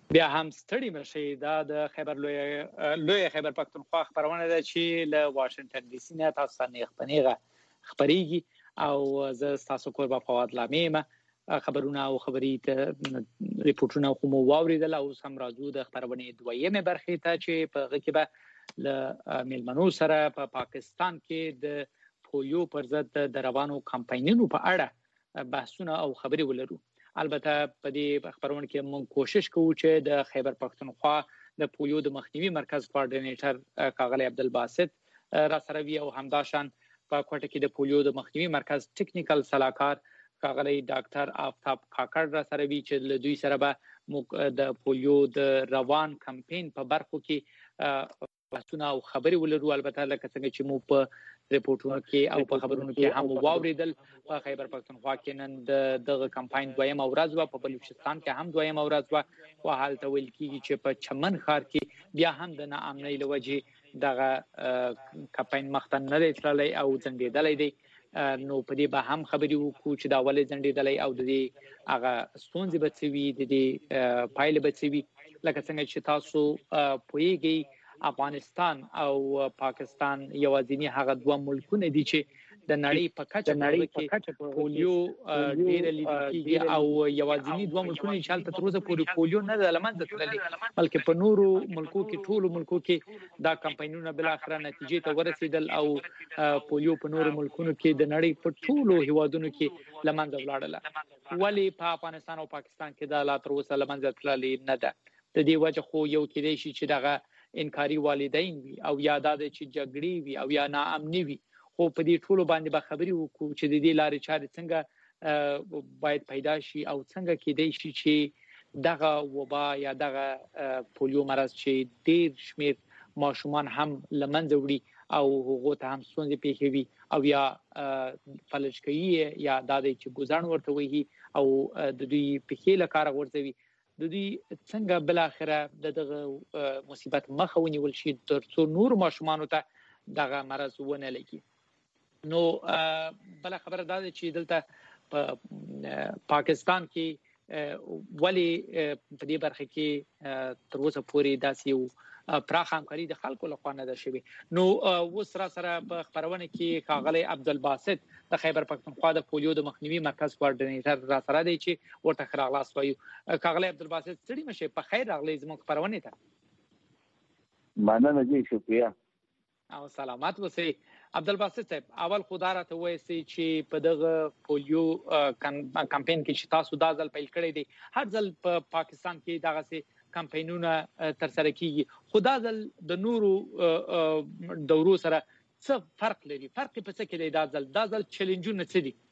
بیا هم ستړي مشي دا د خیبر لوی لوی خیبر پختونخوا خبرونه ده چې له واشنگټن ډي سي نه تاسو نه خبريږي خبريږي او زه تاسو کور په فواد لامه خبرونه او خبري ته ریپورتونه کوم واوریدل او سم راځو د خبرونه دویمه برخه ته چې په غکه به ل ملمنو سره په پا پاکستان کې د پولیو پر ضد د روانو کمپاینونو په اړه بحثونه او خبري ولرو. البته په دې خبرونه کې موږ کوشش کوو چې د خیبر پختونخوا د پولیو د مخنیوي مرکز کوارډینیټر کاغلی عبدالباسط را سره وی او همداشان په کوټه کې د پولیو د مخنیوي مرکز ټیکنیکل صلاحکار کاغلی ډاکټر آفتاب کاکړ را سره وی چې له دوی سره به د پولیو د روان کمپاین په برخو کې بحثونه او خبري ولرو. البته لکه څنګه چې مو په ریپورتونو کې او په خبرونو کې هم واوریدل په خیبر پختونخوا کې نن د دغه کمپاین دویم ورځ و، په بلوچستان کې هم دویم ورځ و او حالت ویل کیږي چې په چمن ښار کې بیا هم د ناامنۍ لوجه دغه کمپاین مختن نه تللی او ځنډېدلی دی. نو په دې به هم خبري وکړو چې دا ولې ځنډېدلی او د دې هغه ستونزې به څه وي، د دې پایلې به څه وي. لکه څنګه چې تاسو پوهیږئ افغانستان او پاکستان یوازینی هغه دوه ملکونه دي چې د نړۍ په کچه کې پولیو ډېر لیدل کیږي او یوازینی دوه ملکونه چې حالت تر اوسه پورې پولیو نه د لمنځه تللی، بلکې په نورو ملکو کې ټولو ملکو کې دا کمپاینونه بل اخره نتیجې ته ورسېدل او پولیو په نورو ملکونو کې د نړۍ په ټولو هیوادونو کې لمنځه ولاړله. ولی په افغانستان او پاکستان کې دا لا تر اوسه لمنځه تللی نه ده. د دې وجه خو یو کېدای شي چې دغه انکاري والدین وي او یا د چې جګړې وي او یا ناامني وي، خو په دې ټولو باندې به خبري وکړو چې د دې لارې چارې څنګه باید پیدا شي او څنګه کېدای شي چې دغه وبا یا دغه پولیو مرض چې ډېر شمیر ماشومان هم لمنځه وړي او هغه ته هم ستونزې پیښوي او یا فلج کوي یا د دې چې ګزان ورته وي او د دوی په له کار ورځوي. د دوی څنګه بل اخره دغه مصیبت مخه ونیول شي ترڅو نور ماشومان ته دغه مرض ونه لګي. نو بل خبره دا ده چې دلته په پاکستان کې ولی په دې برخه کې تر اوسه پورې داسې یو پراخ همکاري د خلکو لخوا نه ده شوې. نو اوس را سره په خبرونه کې کاغلی عبدالباسط د خیبر پختونخوا د پولیو د مخنیوي مرکز کوارډینیټر را سره دی چې ورته ښه راغلاست وایو. کاغلی عبدالباسط ستړي مه شئ، په خیر راغلی زموږ خپرونې ته. مننه جی، شکریه او سلامت اوسئ. عبدالباسط صاحب، اول خو دا راته ووایئ چې په دغه پولیو کمپاین کې چې تاسو دا ځل پیل کړی دی، هر ځل په پاکستان کې دغسې کمپاینونه ترسره کیږي، خو دا ځل د نورو دورو سره څه فرق لري؟ فرق په څه کې دی دا ځل؟ دا ځل چیلنجونه څه دي؟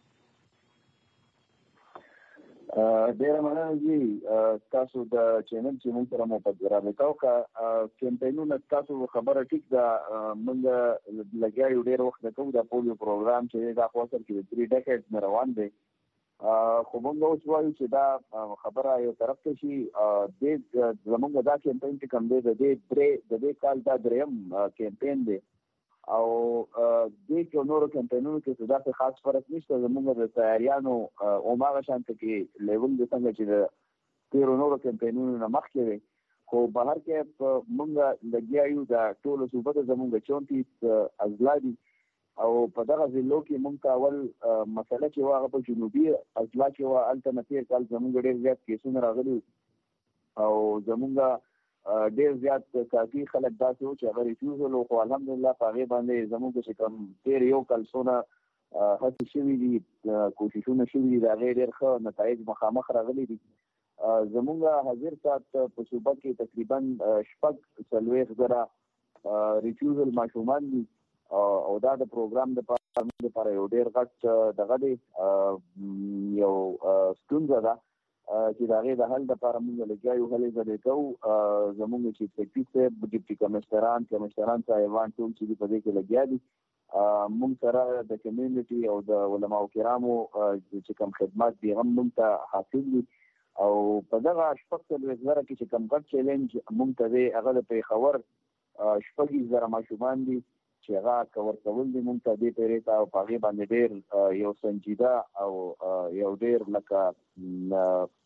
ډیره مننه جی، تاسو د چینل چې موږ سره مو په رابطه وکړه. کمپاینونه تاسو خبره ټیک ده، موږ لګیا یو ډېر وخت کوو د پولیو پروګرام چې دا خو اصل کې د تھری ډیکیډز نه روان دی، خو موږ اوس وایو چې دا خبره یو طرف ته شي. د زموږ دا کمپاین چې کوم دی د دې درې د دې کال دا دریم کمپاین دی او دې کې نورو کمپاینونو کې څه خاص فرق نشته. زموږ د تیاریانو هماغه شانته کې لیول د څنګه چې د تیرو نورو کمپاینونو نه مخکې وي، خو بهر کې موږ لګیا یو د ټولو صوبه ته زموږ چونتیس اضلاع دي او په دغه ضلعو کې موږ ته اول مسله چې وه هغه په جنوبي اضلاع کې وه. هلته نه تېر کال زموږ ډېر زیات کیسونه راغلي او زموږ ډېر زیات کافي خلک داسې وو چې هغه ریفیوزل وو، خو الحمدلله په هغې باندې زموږ چې کوم تېر یو کال څونه هڅې شوي دي، کوششونه شوي دي، د هغې ډېر ښه نتایج مخامخ راغلي دي. زموږ حاضر ساعت په صوبه کې تقریبا شپږ څلوېښت زره ریفیوزل ماشومان دي او دا د پروګرام دپاره یو ډېر غټ دغه دی، یو ستونزه ده چې د هغې د حل دپاره موږ لګیا یو هلې ځلې کوو. زموږ چیف سیکرټري صاحب، ډیپټي کمشنران، کمشنران صاحبان ټول چې دي په دې کې لګیا دي. موږ سره د کمیونټي او د علماو کرامو چې کوم خدمات دي هم موږ ته حاصل دي او په دغه شپږ څلوېښت زره کې چې کوم غټ چیلنج موږ ته دی هغه د پېښور شپږ زره ماشومان دي چې هغه کور کول دي موږ ته دې پیرې ته او په هغې باندې ډېر یو سنجیده او یو ډېر لکه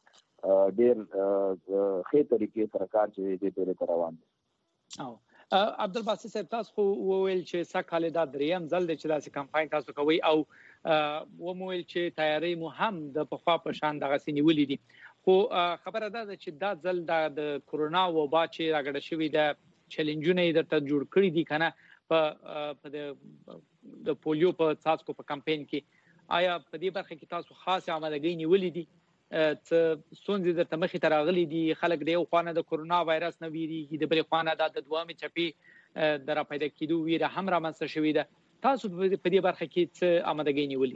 ډېر ښه طریقې سره کار چې دې پورې روان دي. او عبدالباسط صاحب تاسو خو وویل چې سکهاله دا دریم ځل دی چې داسې کمپاین تاسو کوي او ومویل چې تیاری مو هم د پخوا په شان دغه سنیولې دي خو خبره ده چې دا ځل د کورونا وبا چې راګړه شوې ده چیلنجونه یې درته جوړ کړی دي کنه په د پولیو په څاڅکو په کمپاین کې آیا په دې برخه کې تاسو خاصه آمادګي نیولې دي څه ستونزې درته مخې ته راغلي دي خلک د یو خوانه د کورونا وایرس نه ویریږي د بلې خوانه د دوامې چپې د را پیدا کېدو ویره هم رامنځته شوې ده تاسو په دې برخه کې څه آمادګي نیولې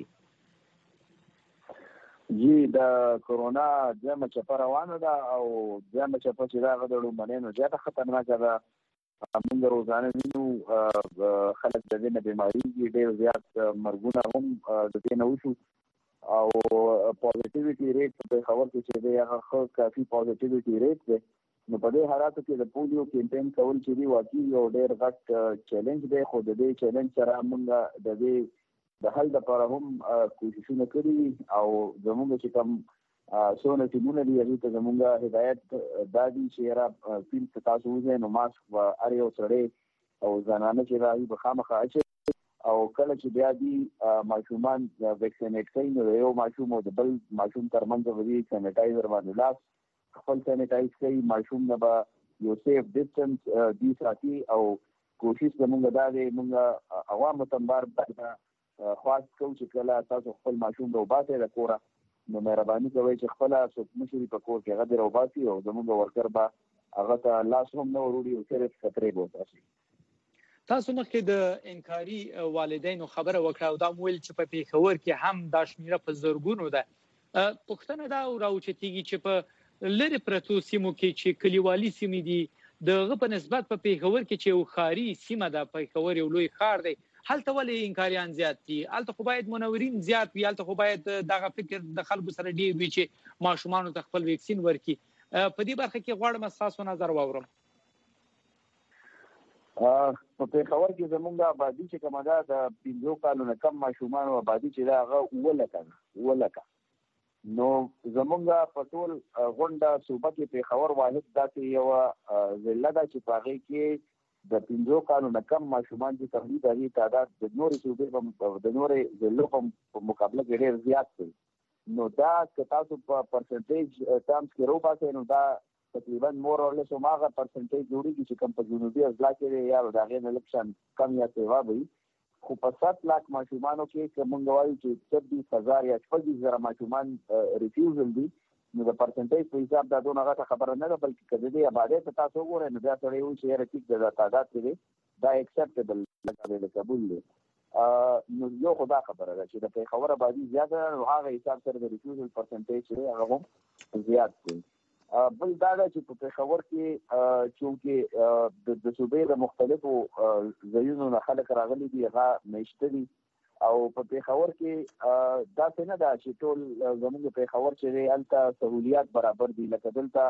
جی د کورونا دمه چپه روانه ده او دمه چپه چې راغله د لومړنۍ نو زیاته خطرناکه ده موږ روزانه وینو خلک د دې نه بیماریږي ډېر زیات مرګونه هم د دې نه وشو او پوزټیویټي ریټ په خبر کې چې دی هغه کافي پوزټیویټي ریټ دی نو په دې حالاتو کې د پولیو کمپاین کول چې دی واقعي یو ډېر غټ چیلنج دی خو د دې چیلنج سره موږ د دې د حل لپاره هم کوششونه کړي او زموږ چې کوم څونه ټیمونه دي هغوی ته زموږ هدایت دا دی چې را فیلډ ته تاسو وځئ نو ماسک به هر یو سړی او زنانه چې راځي به خامخا اچوي او کله چې بیا دي ماشومان ویکسینیټ کوي نو یو ماشوم او د بل ماشوم ترمنځ به دي سینیټایزر باندې لاس خپل سینیټایز کوي ماشوم نه به یو سیف ډسټنس دي ساتي او کوشش زموږ دا دی موږ عوامو ته بار بار خواست کوو چې کله تاسو خپل ماشوم راوباسئ له کوره نو مهرباني کوئ چې خپله څوک مشري په کور کې هغه دې راوباسي او زموږ ورکر به هغه ته لاس هم نه وروړي او صرف خطرې به وباسي تاسو مخکې د انکاري والدینو خبره وکړه او دا مویل چې په پیښور کې هم دا شمیره په زرګونو ده پوښتنه دا راوچتېږي چې په لرې پرتو سیمو کې چې کلیوالي سیمې دي دغه په نسبت په پیښور کې چې یو ښاري سیمه ده پیښور یو لوی ښار دی هلته ولې انکاریان زیات دي هلته خو باید منورین زیات وي هلته خو باید دغه فکر د خلکو سره ډېر وي چې ماشومانو ته خپل ویکسین ورکړي په دې برخه کې غواړم ستاسو نظر واورم په پیښور کې زموږ آبادي چې کومه ده د پنځو کالو نه کم ماشومانو آبادي چې ده هغه اووه لکه ده اووه لکه نو زموږ په ټول غونډه صوبه کې پیښور واحد داسې یوه ضلع ده چې په هغې کې د پنځو کالو نه کم ماشومان چې تولید د هغې تعداد د نورې صوبې د نورې ضلعو په مقابله کې ډېر زیات دی نو دا که تاسو په پرسنټیج ټرمز کې راوباسئ نو دا تقریبا مور اور لیس هماغه پرسنټیج جوړیږي چې کوم په جنوبي اضلاع کې دی یا د هغې نه لږ شان کم یا سیوا به وي خو په سات لاک ماشومانو کې که موږ وایو چې څلوېښت هزار یا شپږ زره ماشومان ریفیوزل دي نو د پرسنټیج په حساب دا دونه غټه خبره نه ده بلکې که د دې آبادۍ ته تاسو وګورئ نو بیا سړی وایي چې یاره ټیک دی دا تعداد چې دی دا ایکسپټیبل قابل قبول دی نو یو خو دا خبره ده چې د پیښور آبادي زیاته ده نو هغه حساب سره د ریفیوزل پرسنټیج چې دی هغه هم زیات دی بل دا ده چې په پیښور کې چونکې د صوبې د مختلفو ځایونو نه خلک راغلي دي هغه میشته دي او په پیښور کې داسې نه ده چې ټول زموږ پیښور چې دی هلته سهولیات برابر دي لکه دلته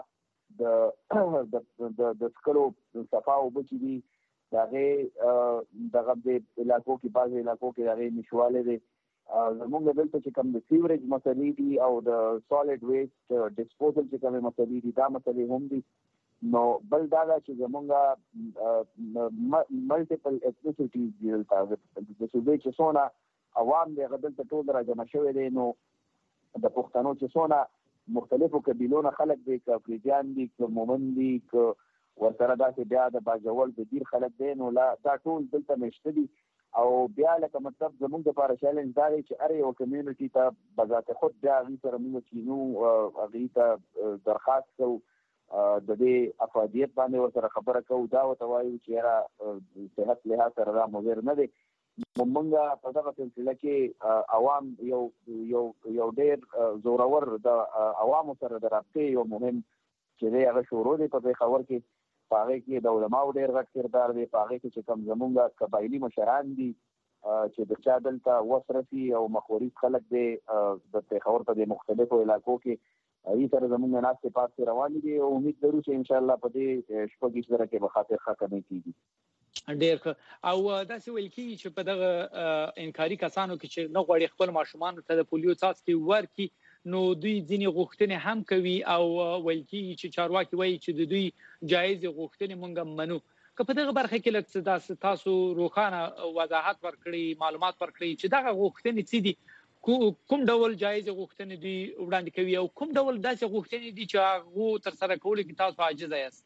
د د څښلو صفا اوبه چې دي د هغې دغه د علاقو کې بعضې علاقو کې د هغې نشوالی دی زموږ دلته چې کوم د سیوریج مسلې دي او د سالډ ویسټ ډسپوزل چې کومې مسلې دي دا مسلې هم دي نو بل دا ده چې زموږ ملټیپل ایتنیسټیز دي دلته د صوبې چې څونه عوام دی هغه دلته ټول راجمع شوی دی نو د پښتنو چې څونه مختلفو قبیلو نه خلک دي که افریدیان دي که مومن دي که ورسره داسې بیا د باجوړ د دیر خلک دی نو لا دا ټول دلته میشته دي او بیا لکه مطلب زموږ دپاره چیلنج دا دی چې هر یو کمیونټي ته بذات خود بیا هغوی سره موږ کینو هغوی ته درخواست کوو د دې افادیت باندې ورسره خبره کوو دا ورته وایو چې یاره صحت لحاظ سره دا مضر نه دی نو موږ په دغه سلسله کې عوام یو یو یو ډېر زورور د عوامو سره د رابطې یو مهم چې دی هغه شروع دی په پیښور کې په هغې کې د علماو ډېر غټ کردار دی په هغې کې چې کوم زموږ قبایلي مشران دي چې د چا دلته وس رسي او مخوریز خلک دی د پیښور په دې مختلفو علاقو کې هغوی سره زموږ ناستې پاستې روانې دي او امید لرو چې انشاءالله په دې شپږ زره کې به خاطر ښه کمی کېږي ډېر ښه او داسې ویل کېږي چې په دغه انکاري کسانو کې چې نه غواړي خپل ماشومانو ته د پولیو څاڅکي ورکړي نو دوی ځینې غوښتنې هم کوي او ویل کېږي چې چارواکي وایي چې د دوی جایز غوښتنې مونږ منو. که په دغه برخه کې لږ تاسو روښانه وضاحت ورکړئ، معلومات ورکړئ چې دغه غوښتنې څه دي، کوم ډول جایز غوښتنې دوی وړاندې کوي او کوم ډول داسې غوښتنې دي چې هغه ترسره کولو کې تاسو عاجز یاست؟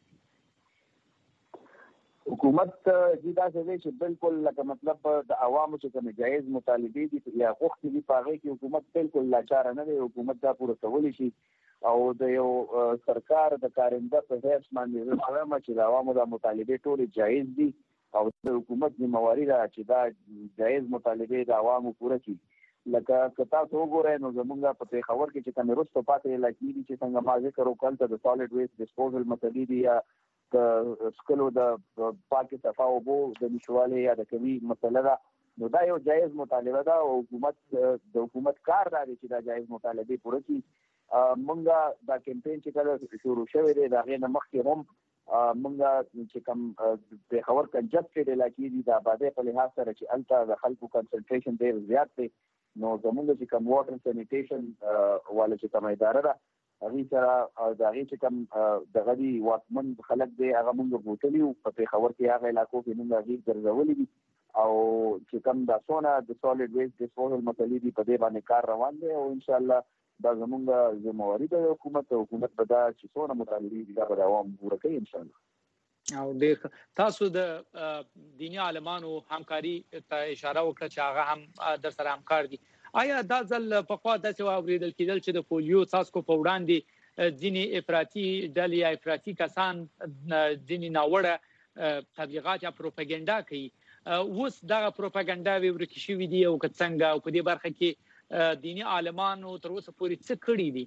حکومت دې داسې دی چې بالکل لکه مطلب د عوامو چې کوم جایز مطالبې دي یا غوښتنې دي په هغې کې حکومت بالکل لاچاره نه دی. حکومت دا پوره کولی شي او د یو سرکار د کارنده په حیث باندې زه وایم چې د عوامو دا مطالبې ټولې جایز دي او د حکومت ذمهواري ده چې دا جایز مطالبې د عوامو پوره کړي. لکه که تاسو وګورئ نو زموږ په پېښور کې چې کومې وروسته پاتې علاقې دي چې څنګه ما ذکر وکړ هلته د سالډ ویسټ ډسپوزل مسلې دي یا د سکلو د پاکې صفا اوبو د نشتوالي یا د کمي مسله ده، نو دا یو جایز مطالبه ده او حکومت د حکومت کار دا دی چې دا جایز مطالبې پوره کړي. موږ دا کمپین چې کله شروع شوی دی د هغې نه مخکې هم موږ چې کوم پېښور کنجسټډ علاقې دي د آبادۍ په لحاظ سره چې هلته د خلکو کنسنټریشن ډېر زیات دی، نو زموږ چې کوم واټر سینیټیشن والا چې کومه اداره ده هغې سره د هغې چې کوم دغه دي واکمن خلک دی هغه موږ بوتلي وو په پېښور کې هغه علاقو کې موږ هغې ګرځولي دي او چې کوم دا څونه د سالډ ویسټ ډسپوزل مسلې دي په دې باندې کار روان دی او انشاءالله دا زموږ ذمهواري ده د حکومت او حکومت به دا چې څونه مطالبې دي دا به د عوامو پوره کوي انشاءالله. او ډېر تاسو د دیني عالمانو همکاري ته اشاره وکړه چې هغه هم در سره همکار دي. آیا دا ځل پخوا داسې واورېدل کېدل چې د پولیو څاڅکو په وړاندې ځینې افراطي ډلې یا افراطي کسان ځینې ناوړه تبلیغات یا پروپاګنډا کوي؟ اوس دغه پروپاګنډاوې ورکې شوي دي او که څنګه او په دې برخه کې دیني عالمانو تر اوسه پورې څه کړي دي؟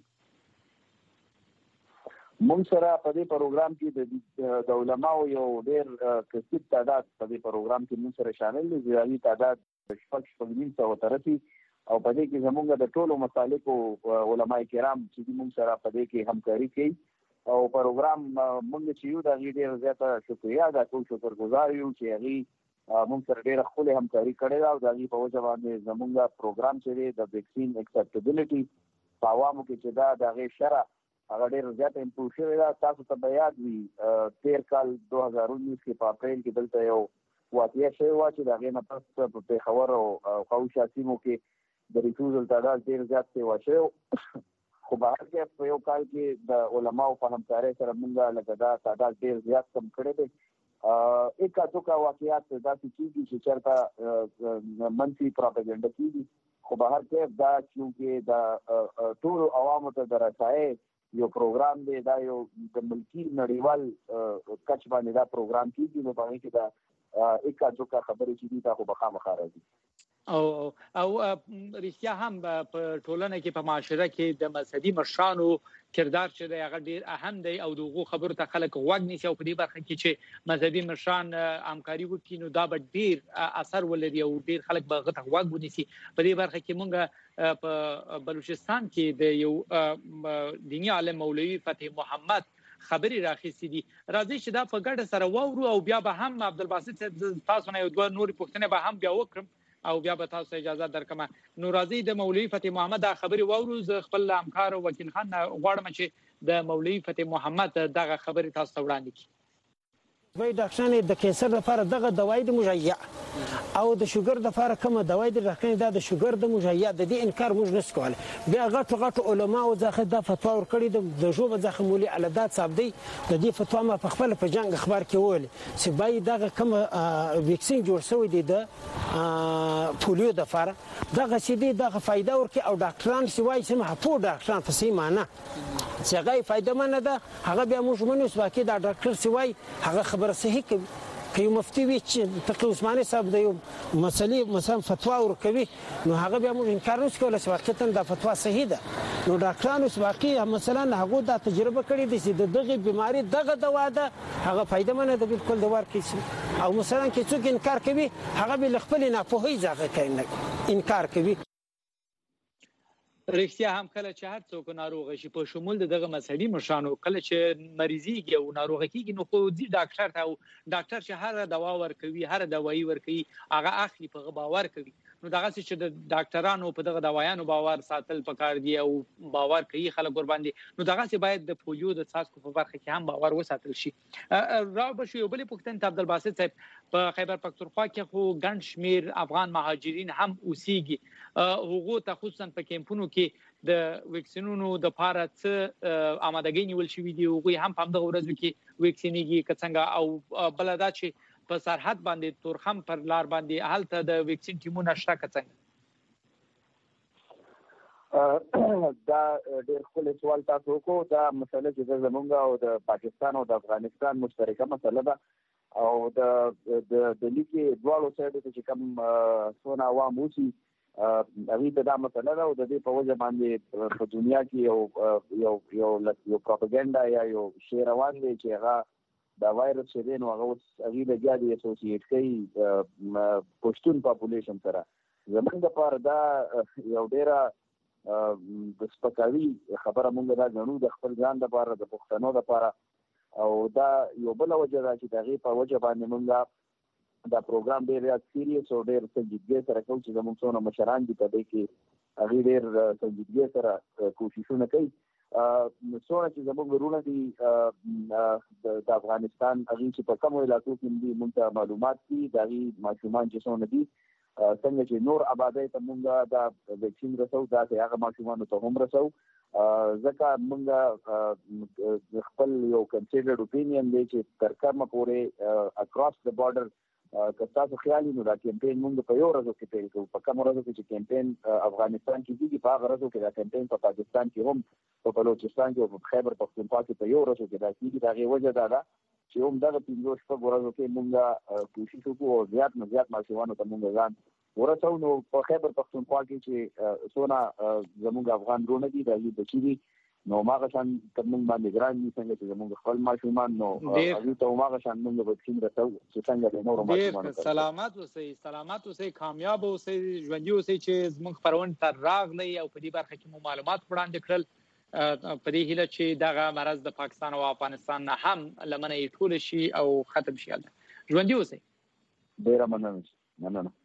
موږ سره په دې پروګرام کې د علماو یو ډېر کثیر تعداد په دې پروګرام کې موږ سره شامل دي، زیاتې تعداد شپږ شپږ نیم سوه ته رسي او په دې کې زموږ د ټولو مسالکو علما کرام چې موږ سره په دې کې همکاري کوي او پروګرام موږ چې یو د هغې ډېر زیاته شکریا ده، ټول شکرګزار یو چې هغې موږ سره ډېره ښکلې همکاري کړې ده او د هغې په وجه باندې زموږ پروګرام چې دی د ویکسین اکسپټیبلټي په عوامو کې چې دا د هغې شرح هغه ډېر زیاته امپروو شوې ده. تاسو ته به یاد وي تېر کال دو هزار انیس کې په اپریل کې دلته یو واقعه شوې وه چې د هغې نه پس په پېښور او خواوشا سیمو کې د ریفیوزل تعداد ډېر زیات سیوا شوی، خو به هر کیف په یو کال کې د علماو په همکارۍ سره موږ لکه دا تعداد ډېر زیات کم کړی دی. اکا دوکا واقعات داسې کېږي چې چېرته منفي پروپاګنډه کېږي، خو به هر کیف دا چونکې د ټولو عوامو ته د رسایۍ یو پروګرام دی، دا یو د ملکي نړیوال کچ باندې دا پروګرام کېږي، نو په هغې کې دا اکا دوکا خبرې چې دي دا خو به خامخا راځي. او او رښتیا هم په ټولنه کې په معاشره کې د مذهبي مشرانو کردار چې دی هغه ډېر اهم دی او دغه خبرو ته خلک غوږ نیسي او په دې برخه کې چې مذهبي مشران همکاري وکړي نو دا به ډېر اثر ولري او ډېر خلک به هغه ته غوږ ونیسي. په دې برخه کې موږ په بلوچستان کې د یو دیني عالم مولوي فتح محمد خبري راخېستې دي. راځي چې دا په ګډه سره واورو او بیا به هم عبدالباسط صاحب تاسو نه یو دوه نورې پوښتنې به هم بیا وکړم او بیا به تاسو اجازه درکړم. نو راځي د مولوي فتح محمد دا خبري واورو. زه خپل همکار وکیل خان غواړم چې د مولوي فتح محمد دغه خبري تاسو ته وړاندې کړي. وای ډاکټرانې د کینسر لپاره دغه دوايي د مشجع او د شوګر لپاره کومه دوايي د ډاکټرانې دا د شوګر د مشجع د دې انکار موږ نشو کولی. بیا غټو غټو علماو ځخه دا فتوا ورکړې د ژوبه ځخه مولي علدات صاحب دی د دې فتوا ما په خپل په جنگ اخبار کې ویل چې باید دغه کومه ویکسین جوړ شوی دی د پولیو د لپاره دغه چې دی دغه فائدہ ورکړي او ډاکټران چې وایي چې محفوظ ډاکټران په سي معنی چې هغه فائدہ منه ده هغه بیا موږ منو چې باقي دا ډاکټر چې وایي هغه خبره صحیح کوي. که یو مفتي وي چې تقي عثماني صاحب د یو مسلې مثلا فتوا ورکوي نو هغه بیا موږ انکار نشو کولی چې واقعا دا فتوا صحیح ده. نو ډاکټرانو چې باقي مثلا هغو دا تجربه کړې ده چې د دغې بیماري دغه دوا ده هغه فایده منه ده بالکل د ورکړي او مثلا که څوک انکار کوي هغه به له خپلې ناپوهۍ څخه انکار کوي. رښتیا هم کله چې هر څوک ناروغ شي په شمول دغه مسلې مشانو کله چې مریضيږي او ناروغ کیږي نو خو دې ډاکټر ته او ډاکټر چې هر دوا ورکوي هر دوايي ورکوي هغه اخلي په باور کوي نو دغه چې د ډاکټرانو په دغه دوايانو باور ساتل پکار دی او باور کوي خلک ور باندې نو دغه چې باید د پولیو د څاڅکو په برخه کې هم باور وساتل شي. راو بشو یو بل پوښتنه عبدالباسط صاحب په خیبر پختونخوا کې خو ګڼ شمیر افغان مهاجرین هم اوسېږي هغه ته خصوصا په کیمپونو کې د ویکسینونو د لپاره څه آمادګي نیول شوې دي هغه هم په دغه ورځو کې ویکسینېږي کڅنګ او بلدا چې په سرحد باندې تورخم پر لار باندې حالت د ویکسین ټیمونه شته کڅنګ دا ډېر خپل سوال تاسو کو دا مسله چې زمونږ او د پاکستان او د افغانستان مشترکه مسله ده او د د لیکي دواړو سایډو چې کوم سونه عوام اوسي هغه ته دا مسله ده او د دې په وجه باندې په دنیا کې یو یو یو یو پروپاګاندا یا یو شی روان دی چې هغه دا وایرس چې دی نو هغه اوس هغې لګیا دي اسوسییټ کوي پښتون پاپولیشن سره زموږ دپاره دا یو ډېره د سپکاوي خبره مونږ دا ګڼو د خپل ځان دپاره د پښتنو دپاره او دا یو بله وجه ده چې د هغې په وجه باندې مونږ دا پروګرام ډېر زیات سیریس او ډېر سنجیدګۍ سره کوو چې زموږ څونه مشران دي په دې کې هغې ډېر سنجیدګۍ سره کوششونه کوي څونه چې زموږ ورونه دي د افغانستان هغې چې په کومو علاقو کې دي مونږ ته معلومات دي د هغې ماشومان چې څونه دي څنګه چې نور آبادۍ ته مونږ دا ویکسین رسو دا چې هغه ماشومانو ته هم رسو ځکه مونږ خپل یو کنسیډرډ اوپینین دی چې تر کومه پورې اکراس د بارډر که تاسو خیال نو دا کمپین مونږ په یو ورځو کې پیل کوو په کوم ورځو کې چې کمپین افغانستان کې کیږي په هغه ورځو کې دا کمپین په پاکستان کې هم په بلوچستان کې او په خیبر پختونخوا کې په یو ورځو کې دا کیږي د هغې وجه دا ده چې هم دغه پنځو شپږ ورځو کې مونږ کوشش وکړو او زیات نه زیات ماشومانو ته مونږ ځان ورسوو نو په خیبر پختونخوا کې چې څونه زموږ افغان وروڼه دي د هغې بچي دي نو ماغه شان تر موږ باندې ګران دي څنګه چې زموږ خپل ماشومان نو هغې ته ماغه شان موږ ویکسین رسوو چې څنګه د نورو ماشومانو ته سلامت اوسئ سلامت اوسئ کامیاب اوسئ ژوندي اوسئ چې زموږ خپرونې ته راغلی او په دې برخه کې مو معلومات وړاندې کړل په دې هیله چې دغه مرض د پاکستان او افغانستان نه هم لمنه یې ټوله شي او ختم شي ژوندي اوسئ ډېره مننه مننه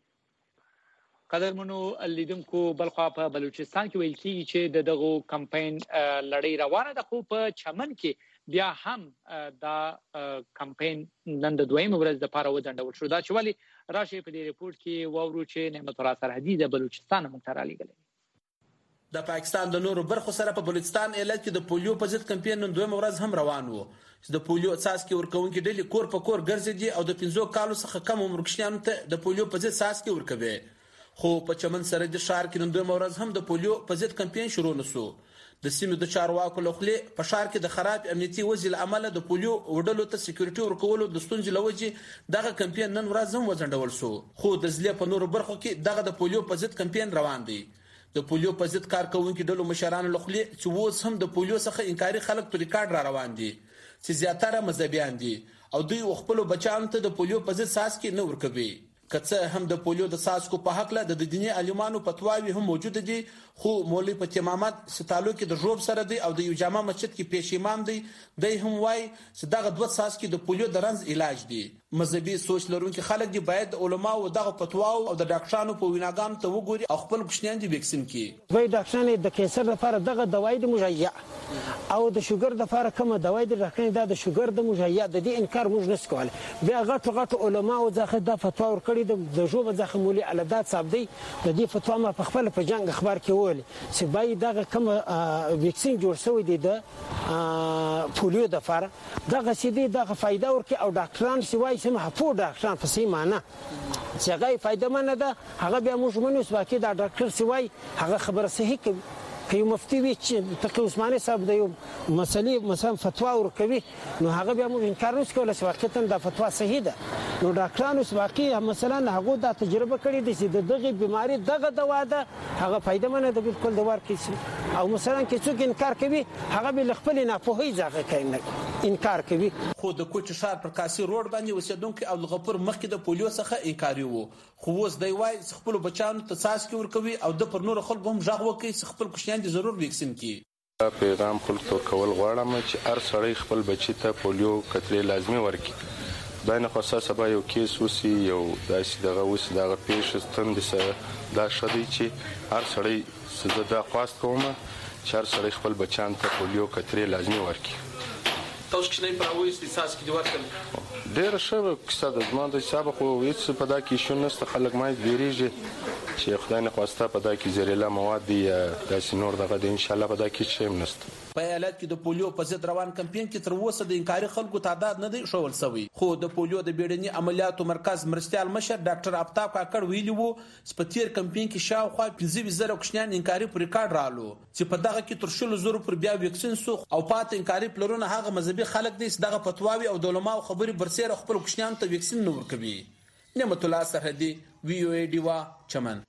قدرمنو لیدونکو بلخوا په بلوچستان کې ویل کېږي چې د دغو کمپاین لړۍ روانه ده خو په چمن کې بیا هم دا کمپاین نن د دویمې ورځې دپاره وځنډول شو دا چې ولې راشئ په دې ریپورټ کې واورو چې نعمت الله سرحدي د بلوچستان موږ ته رالیږلی د پاکستان د نورو برخو سره په بلوچستان ایالت کې د پولیو په ضد کمپاین نن دویمه ورځ هم روان و چې د پولیو څاڅکي ورکوونکي ډلې کور په کور ګرځېدي او د پنځو کالو څخه کم عمر کوچنیانو ته د پولیو په ضد څاڅکي ورکوي خو په چمن سرحدي ښار کې نن دویمه ورځ هم د پولیو په ضد کمپاین شروع نشو د سیمې د چارواکو له خولې په ښار کې د خراب امنیتي وضع له امله د پولیو وډلو ته سکیورټي ورکولو د ستونزې له وجې دغه کمپاین نن ورځ هم وځنډول شو خو د ضلع په نورو برخو کې دغه د پولیو په ضد کمپاین روان دی د پولیو په ضد کار کوونکي ډلو مشرانو له خولې چې اوس هم د پولیو څخه انکاري خلک په ریکارډ را روان دي چې زیاتره مذهبیان دي او دوی خپل بچیانو ته د پولیو په ضد څاڅکي نه ورکوي که څه هم د پولیو د څاڅکو په هکله د دیني عالمانو فتواوې هم موجوده دي خو مولوي فتح محمد ستالو کې د ژوب سره دی او د یو جامع مسجد کې پیش امام دی دی هم وایي چې دغه دوه څاڅکي د پولیو د رنځ علاج دی مذهبي سوچ لرونکي خلک دي باید د علماو دغه فتواو او د ډاکټرانو په ویناګانو ته وګوري او خپل کوچنیان دي ویکسین کړي دوی ډاکټران د کینسر لپاره دغه دوايي د مشجع او د شوګر لپاره کومه دوايي د راکړي دا د شوګر د مشجع د دې انکار موږ نس کوله بیا غټ غټ علماو ځخه د فتوا ور کړی د ژوب ځخه مولي علادات صاحب دی د دې فتوا ما په خپل په جنگ اخبار کې ویل چې باید دغه کوم ویکسین جوړ شوی دی د پولیو د لپاره دغه سیدي دغه فائدہ ورکي او ډاکټران سوای چې محفوظ ډاکټران په سیمه نه چې هغه فائدہ منه ده هغه بیا موږ منو سواکي دا ډاکټر سوای هغه خبره صحیح کوي که یو مفتي وي چې تقي عثماني صاحب د یو مسلې مثلا فتوا ورکوي نو هغه بیا موږ انکار نشو کولی چې واقعا دا فتوا صحیح ده نو ډاکټرانو سواکي مثلا هغه دا تجربه کړې ده چې د دغه بیماری دغه دوا ده هغه فائدہ منه ده بالکل د ورکې او مثلا کې څوک انکار کوي هغه به خپل ناپوهي ځکه کوي انکار کوي. خو د کوټ ښار پر کاسي روډ باندې اوسیدونکو عبد الغفور مخکې د پولیو څخه انکاري وو، خو اوس دی وایي خپل بچانو ته څاڅکي ورکوي او د پر نور خلکو هم ژغ وکړي چې خپل کوچنیان دي ضرور ویکسین کړي. پیغام خلکو ته کول غواړم چې هر سړی خپل بچی ته پولیو کترې لازمي ورکړي. دا نه خو سبا یو کیس وسی یو داسې دغه وسی دغه پیښ ستند سره دا شدی چې هر سړی سزا دا خواست کوم چې هر سړی خپل بچان ته پولیو کترې لازمي ورکړي. تاسو چې نه پراوي استاساس کې دی ورکړل ډېر ښه کیسه د زما د حساب خو هیڅ په دا کې شو نشته. خلک ما ویریږي چې خدای نه خواسته په دا کې زهرجن مواد دي یا داسې نور دغه دی. ان شاء الله په دا کې شی نشته. په ایالت کې د پولیو په ضد روان کمپاین کې تر اوسه د انکاري خلکو تعداد نه دی ښوول شوی، خو د پولیو د بیړني عملیاتو مرکز مرستیال مشر ډاکټر افتاب کاکړ ویلي وو چې په تیر کمپاین کې شاوخوا پنځه زره کوچنیان انکاري پر ریکارډ رالو چې په دغه کې تر شلو زرو پر بیا ویکسین سو او پات انکاري پلرونه هغه مذهبي خلک دي چې دغه فتواوی او د علماو خبرې برسېره خپل کوچنیان ته ویکسین نه ورکوي. نعمت الله سرحدي وی او ای ډیوا چمن.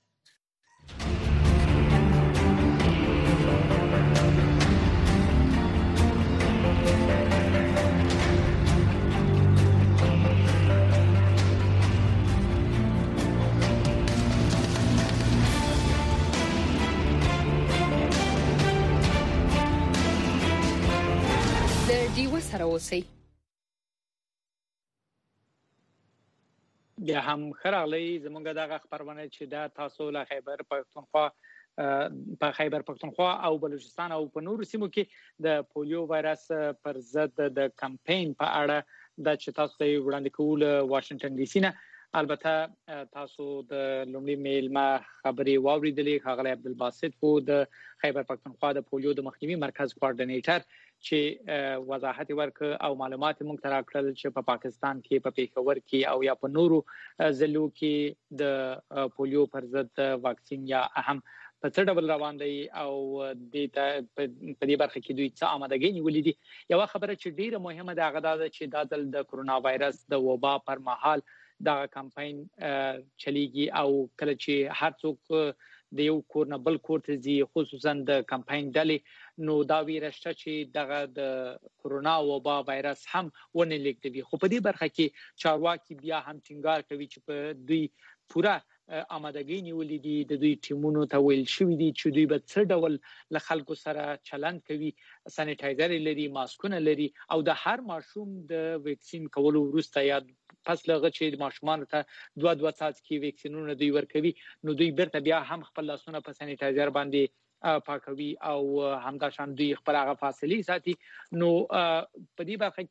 سره اوسئ. بیا هم خراغلی زمونږ دغه خبرونه چې دا تاسو له خیبر پښتونخوا په خیبر پښتونخوا او بلوچستان او په نورو سیمو کې د پولیو وایرس پر ضد د کمپاین په اړه د چې تاسو ته وړاندې کول واشنگټن ډي سي نه. البته تاسو د لومړي میلمه خبرې واوریدلې. ښاغلی عبدالباسط وو د خیبر پښتونخوا د پولیو د مخنیوي مرکز کوارډینیټر چې وضاحت ورک او معلومات موږ ته راکړل چې په پاکستان کې په پیښور کې او یا په نورو ضلعو کې د پولیو پر ضد واکسین یا اهم په څه ډول روان دی او د په دې برخه کې دوی څه آمادګي نیولې دي. یو خبره چې ډیره مهمه ده هغه دا چې دا د کرونا وایرس د وبا پر مهال دا کمپاین چلیږي او کله چې هر څوک د یو کور نه بل کور ته ځي خصوصا د کمپاین ډلې نو دا ویرشته چې دغه د کرونا وبا وایرس هم ونه لیکوي. خو په دې برخه کې چارواکي بیا هم ټینګار کوي چې په دوی پوره آمادګي نیولې دي، د دوی ټیمونو ته ویل شوی دي چې دوی به څه ډول له خلکو سره چلند کوي، سانیټایزر لري، ماسکونه لري او د هر ماشوم د ویکسین کولو وروسته یا پس لغه چې ماشومان ته دوه دوه څاڅکي ویکسینونه دوی ورکوي نو دوی برته بیا هم خپل لاسونه په سانیټایزر باندې پاکوي او همدا شان دوی خپل هغه فاصله ساتي. نو په دې برخه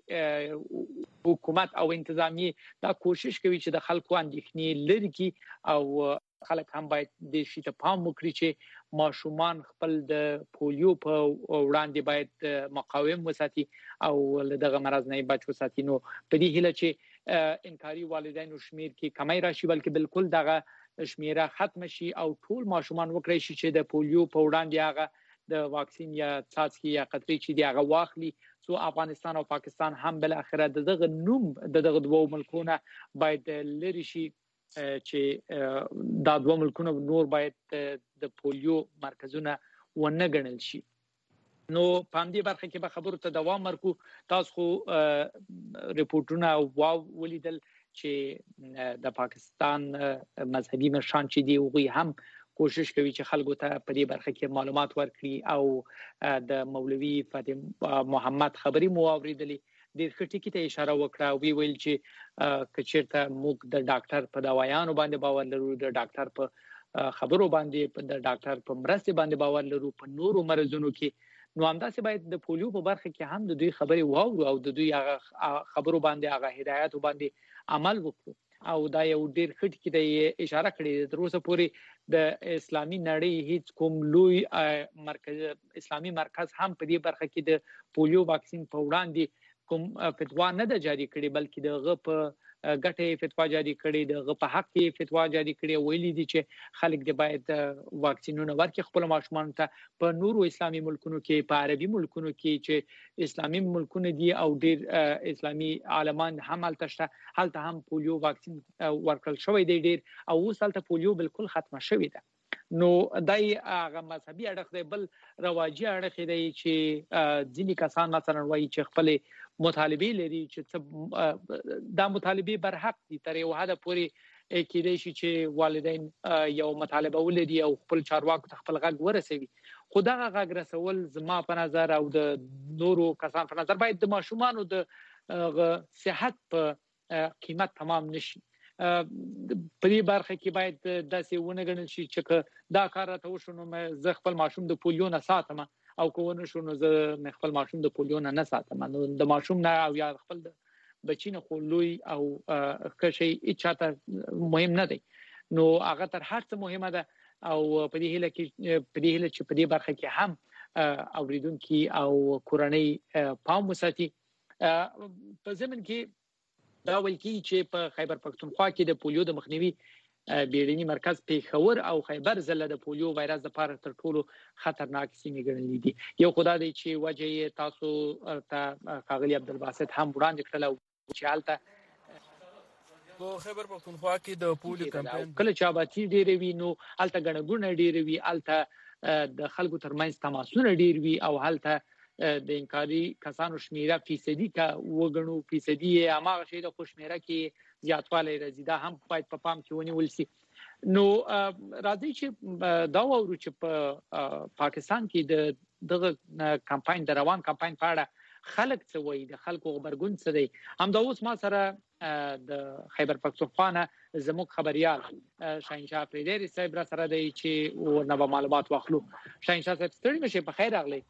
کې حکومت او انتظامیه دا کوشش کوي چې د خلکو اندېښنې لري کی او خلک هم باید د شي ته پام وکړي چې ماشومان خپل د پولیو په وړاندې باید مقاوم وساتي او دغه مرض نه بچ وساتي. نو په دې هیله چې انکاري والدینو شمیر کې کمی راشي بلکې بالکل دغه شمیره ختم شي او ټول ماشومان وکړي شي چې د پولیو په وړاندې هغه د واکسین یا څاڅکي یا قطرې چې دی هغه واخلي. سو افغانستان او پاکستان هم بل اخره دغه نوم دغه دوه ملکونه باید لري شي چې دا دوه ملکونه نور باید د پولیو مرکزونه ونه ګڼل شي. نو په دې برخه کې به خبرو ته دوام ورکو. تاسو خو ریپورتونه واو ولیدل چې د پاکستان مذهبي مشران چې دی وغوی هم کوشش کوي چې خلکو ته په دې برخه کې معلومات ورکړي او د مولوي فاطمه محمد خبري مو اوریدلې. د خټکی ته اشاره وکړه او وی ویل چې کچیرته موږ د ډاکټر په دوايانو باندې باور لرو، د ډاکټر په خبرو باندې د ډاکټر په مرسته باندې باور لرو په نورو مرزونو کې. نو همداسې باید د پولیو په برخه کې هم د دوی خبرې واورو او د دوی هغه خبرو باندې هغه هدایت باندې عمل وکړو. او دا یو ډیر خټ کې د اشاره کړې تر اوسه پورې د اسلامي نړۍ هیڅ کوم لوی مرکز اسلامي مرکز هم په دې برخه کې د پولیو واکسین په وړاندې کوم فتوا نه ده جاری کړې بلکې دغه په ګټه فتوا جاری کړې، دغه په حق کې فتوا جاری کړې. ویلي دي چې خلک د باید واکسینونه ورکړي خپل ماشومان ته. په نورو اسلامي ملکونو کې په عربي ملکونو کې چې اسلامي ملکونه دي او ډیر اسلامي عالمان هم هلته هلته هم پولیو واکسین ورکړل شوی دی ډیر او اوس هلته پولیو بالکل ختمه شوې ده. نو دای هغه مذهبي اړخ دی، بل رواجي اړخ دی چې ځینې کسان مثلا وایي چې خپل مطالبه لري چې دا مطالبه بر حق دي، تر یو حد پورې کېدای شي چې والدین یو مطالبه ولري او خپل چارواکو ته خپل غږ ورسوي، خو دا غږ رسول زما په نظر او د نورو کسان په نظر باید د ماشومانو د صحت په قیمت تمام نشي. په دې برخه کې باید داسې ونه ګڼل شي چې دا کار راته وشو نو زه خپل ماشوم د پولیو نه ساتم او که ونه شو نو زه خپل ماشوم د پولیو نه نه ساتم. نو د ماشوم نه او یا خپل بچی نه خو لوی او که شی هیڅ چاته مهم نه دی، نو هغه تر هر څه مهمه ده. او په دې هیله کې په دې هیله چې په دې برخه کې هم اوریدونکو او کورنۍ پام وساتي. په ضمن کې دا ویل کی چې په خیبر پښتونخوا کې د پولیو د مخنیوي بیړني مرکز پیښور او خیبر ضلع د پولیو وایرس لپاره تر ټولو خطرناک سیمې ګڼل دي. یو خدای دی چې وجه تاسو ته ښاغلي عبدالباسط هم وړاندې کړل چې حالته په خیبر پښتونخوا کې د پولیو کمپاین کله چې آبادی ډېر وي نو الته غنګونه ډېر وي، الته د خلکو ترمنځ تماسونه ډېر وي او الته د انکاري کسانو شمیره فیصدي کا وګڼو فیصدي هغه شی د خوشمیره کې زیاتوالی راځي، دا هم باید په پام کې ونیول شي. نو راځي چې دا وورو چې په پاکستان کې د دغه کمپاین د روان کمپاین په اړه خلک څه وایي، د خلکو خبرګون څه دی. همدا اوس ما سره د خیبر پښتونخوا نه زموږ خبريال شاهینشاه فریدی صاحب را سره دی چې ورنه معلومات واخلو. شاهینشاه صاحب ستړي مشه، په خیر راغلی.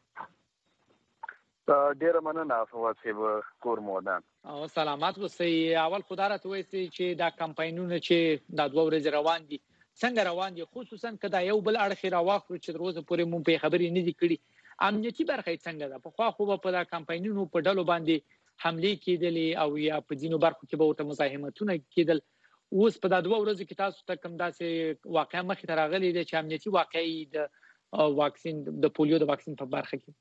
ډیره مننه فواد صاحب، کور مودان او سلامات اوسئ. اول خدای راته وایي چې دا کمپاینونه چې دا دوه ورځې روان دي څنګه روان دي، خصوصا کدا یو بل اړخ راواخلو چې روزه پورې مونږ په خبرې نه دي کړي. امنیتي برخه څنګه ده؟ په خوا خو په دا کمپاینونو په ډلو باندې حمله کېدلې او یا په ځینو برخو کې به ورته مزاحمتونه کېدل. اوس په دا دوه ورځې کې تاسو ته کوم داسې واقعا مخې ته راغلی دی چې امنیتي واقعي د واکسین د پولیو د واکسین په برخه کې؟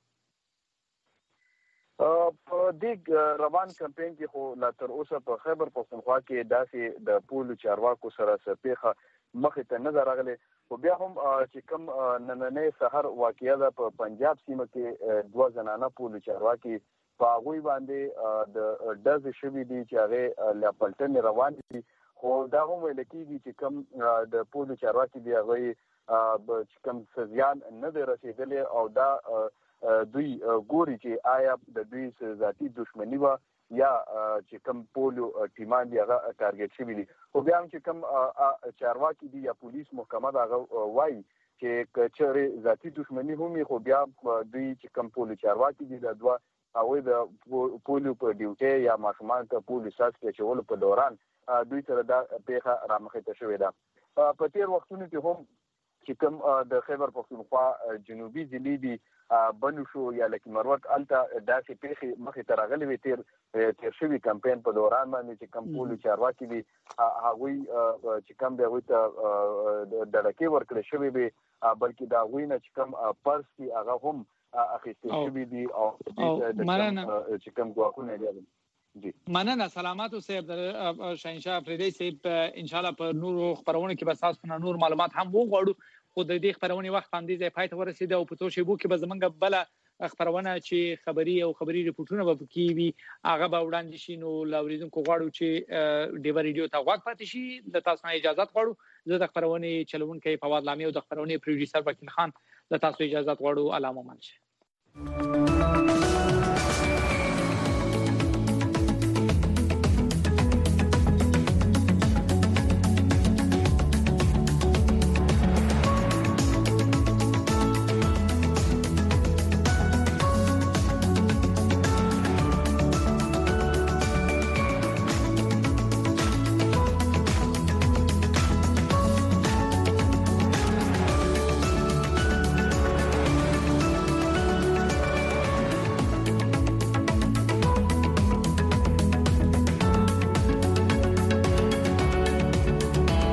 په دې روان کمپاین کې خو لا تر اوسه په خیبر پښتونخوا کې داسې د پولیو چارواکو سره سپېخه مخې ته نه راغلي، خو بیا هم چې کوم نننې سحر واقعیا ده په پنجاب سیمه کې دوه زنانه پولیو چارواکي په هغوی باندې د ډز شوي دي چې هغه لا پلټنې روان دي، خو دا هم ویل کېږي چې کوم د پولیو چارواکي دي هغوی چې کوم سزیان نه دی رسېدلی او دا دوی ګوري چې آیا د دوی ذاتي دښمني وه یا چې کوم پولیو ټیمان دي هغه ټارګټ شوي دي. خو بیا هم چې کوم چارواکي دي یا پولیس محکمه د هغه وایي چې که چېرې ذاتي دښمني هم وي خو بیا دوی چې کوم پولیو چارواکي دي دا دوه هغوی د پولیو په ډیوټۍ یا ماشومانو ته پولیو څاڅکي اچولو په دوران دوی سره دا پیښه رامخې ته شوې ده. په تېر وختونو کې هم چې کوم د خیبر پښتونخوا جنوبي ضلع دي بنو شو یا لکه مروت الته داسې پیښې مخې ته راغلې وې تیر تیر شوي کمپاین په دوران باندې چې کوم پولیو چارواکي دي هغوی چې کوم د هغوی ته ډډکې ورکړې شوې وې بلکې د هغوی نه چې کوم پرس دي هغه هم اخیستل شوي دي او چې کوم ګواښونه دي. مننه. سلامات اوسئ شاهینشاه افریدی صاحب. ان شاء الله په نورو خبرونو کې به تاسو نه نور معلومات هم وغواړو، خو د دې خبرونې وخت باندې ځای پای ته ورسېد او په تو شیبو کې به زمونږ بل خبرونه چې خبري او خبري ریپورتونه به پکې وي هغه به وړاندې شي. نو لاوریدونکو غواړو چې ډیو ریډیو ته غوږ پاتې شي. د تاسو نه اجازه غواړو، زه د خبرونې چلوونکی فواد لامي او د خبرونې پروډوسر وکیل خان د تاسو اجازه غواړو. علامه منشه.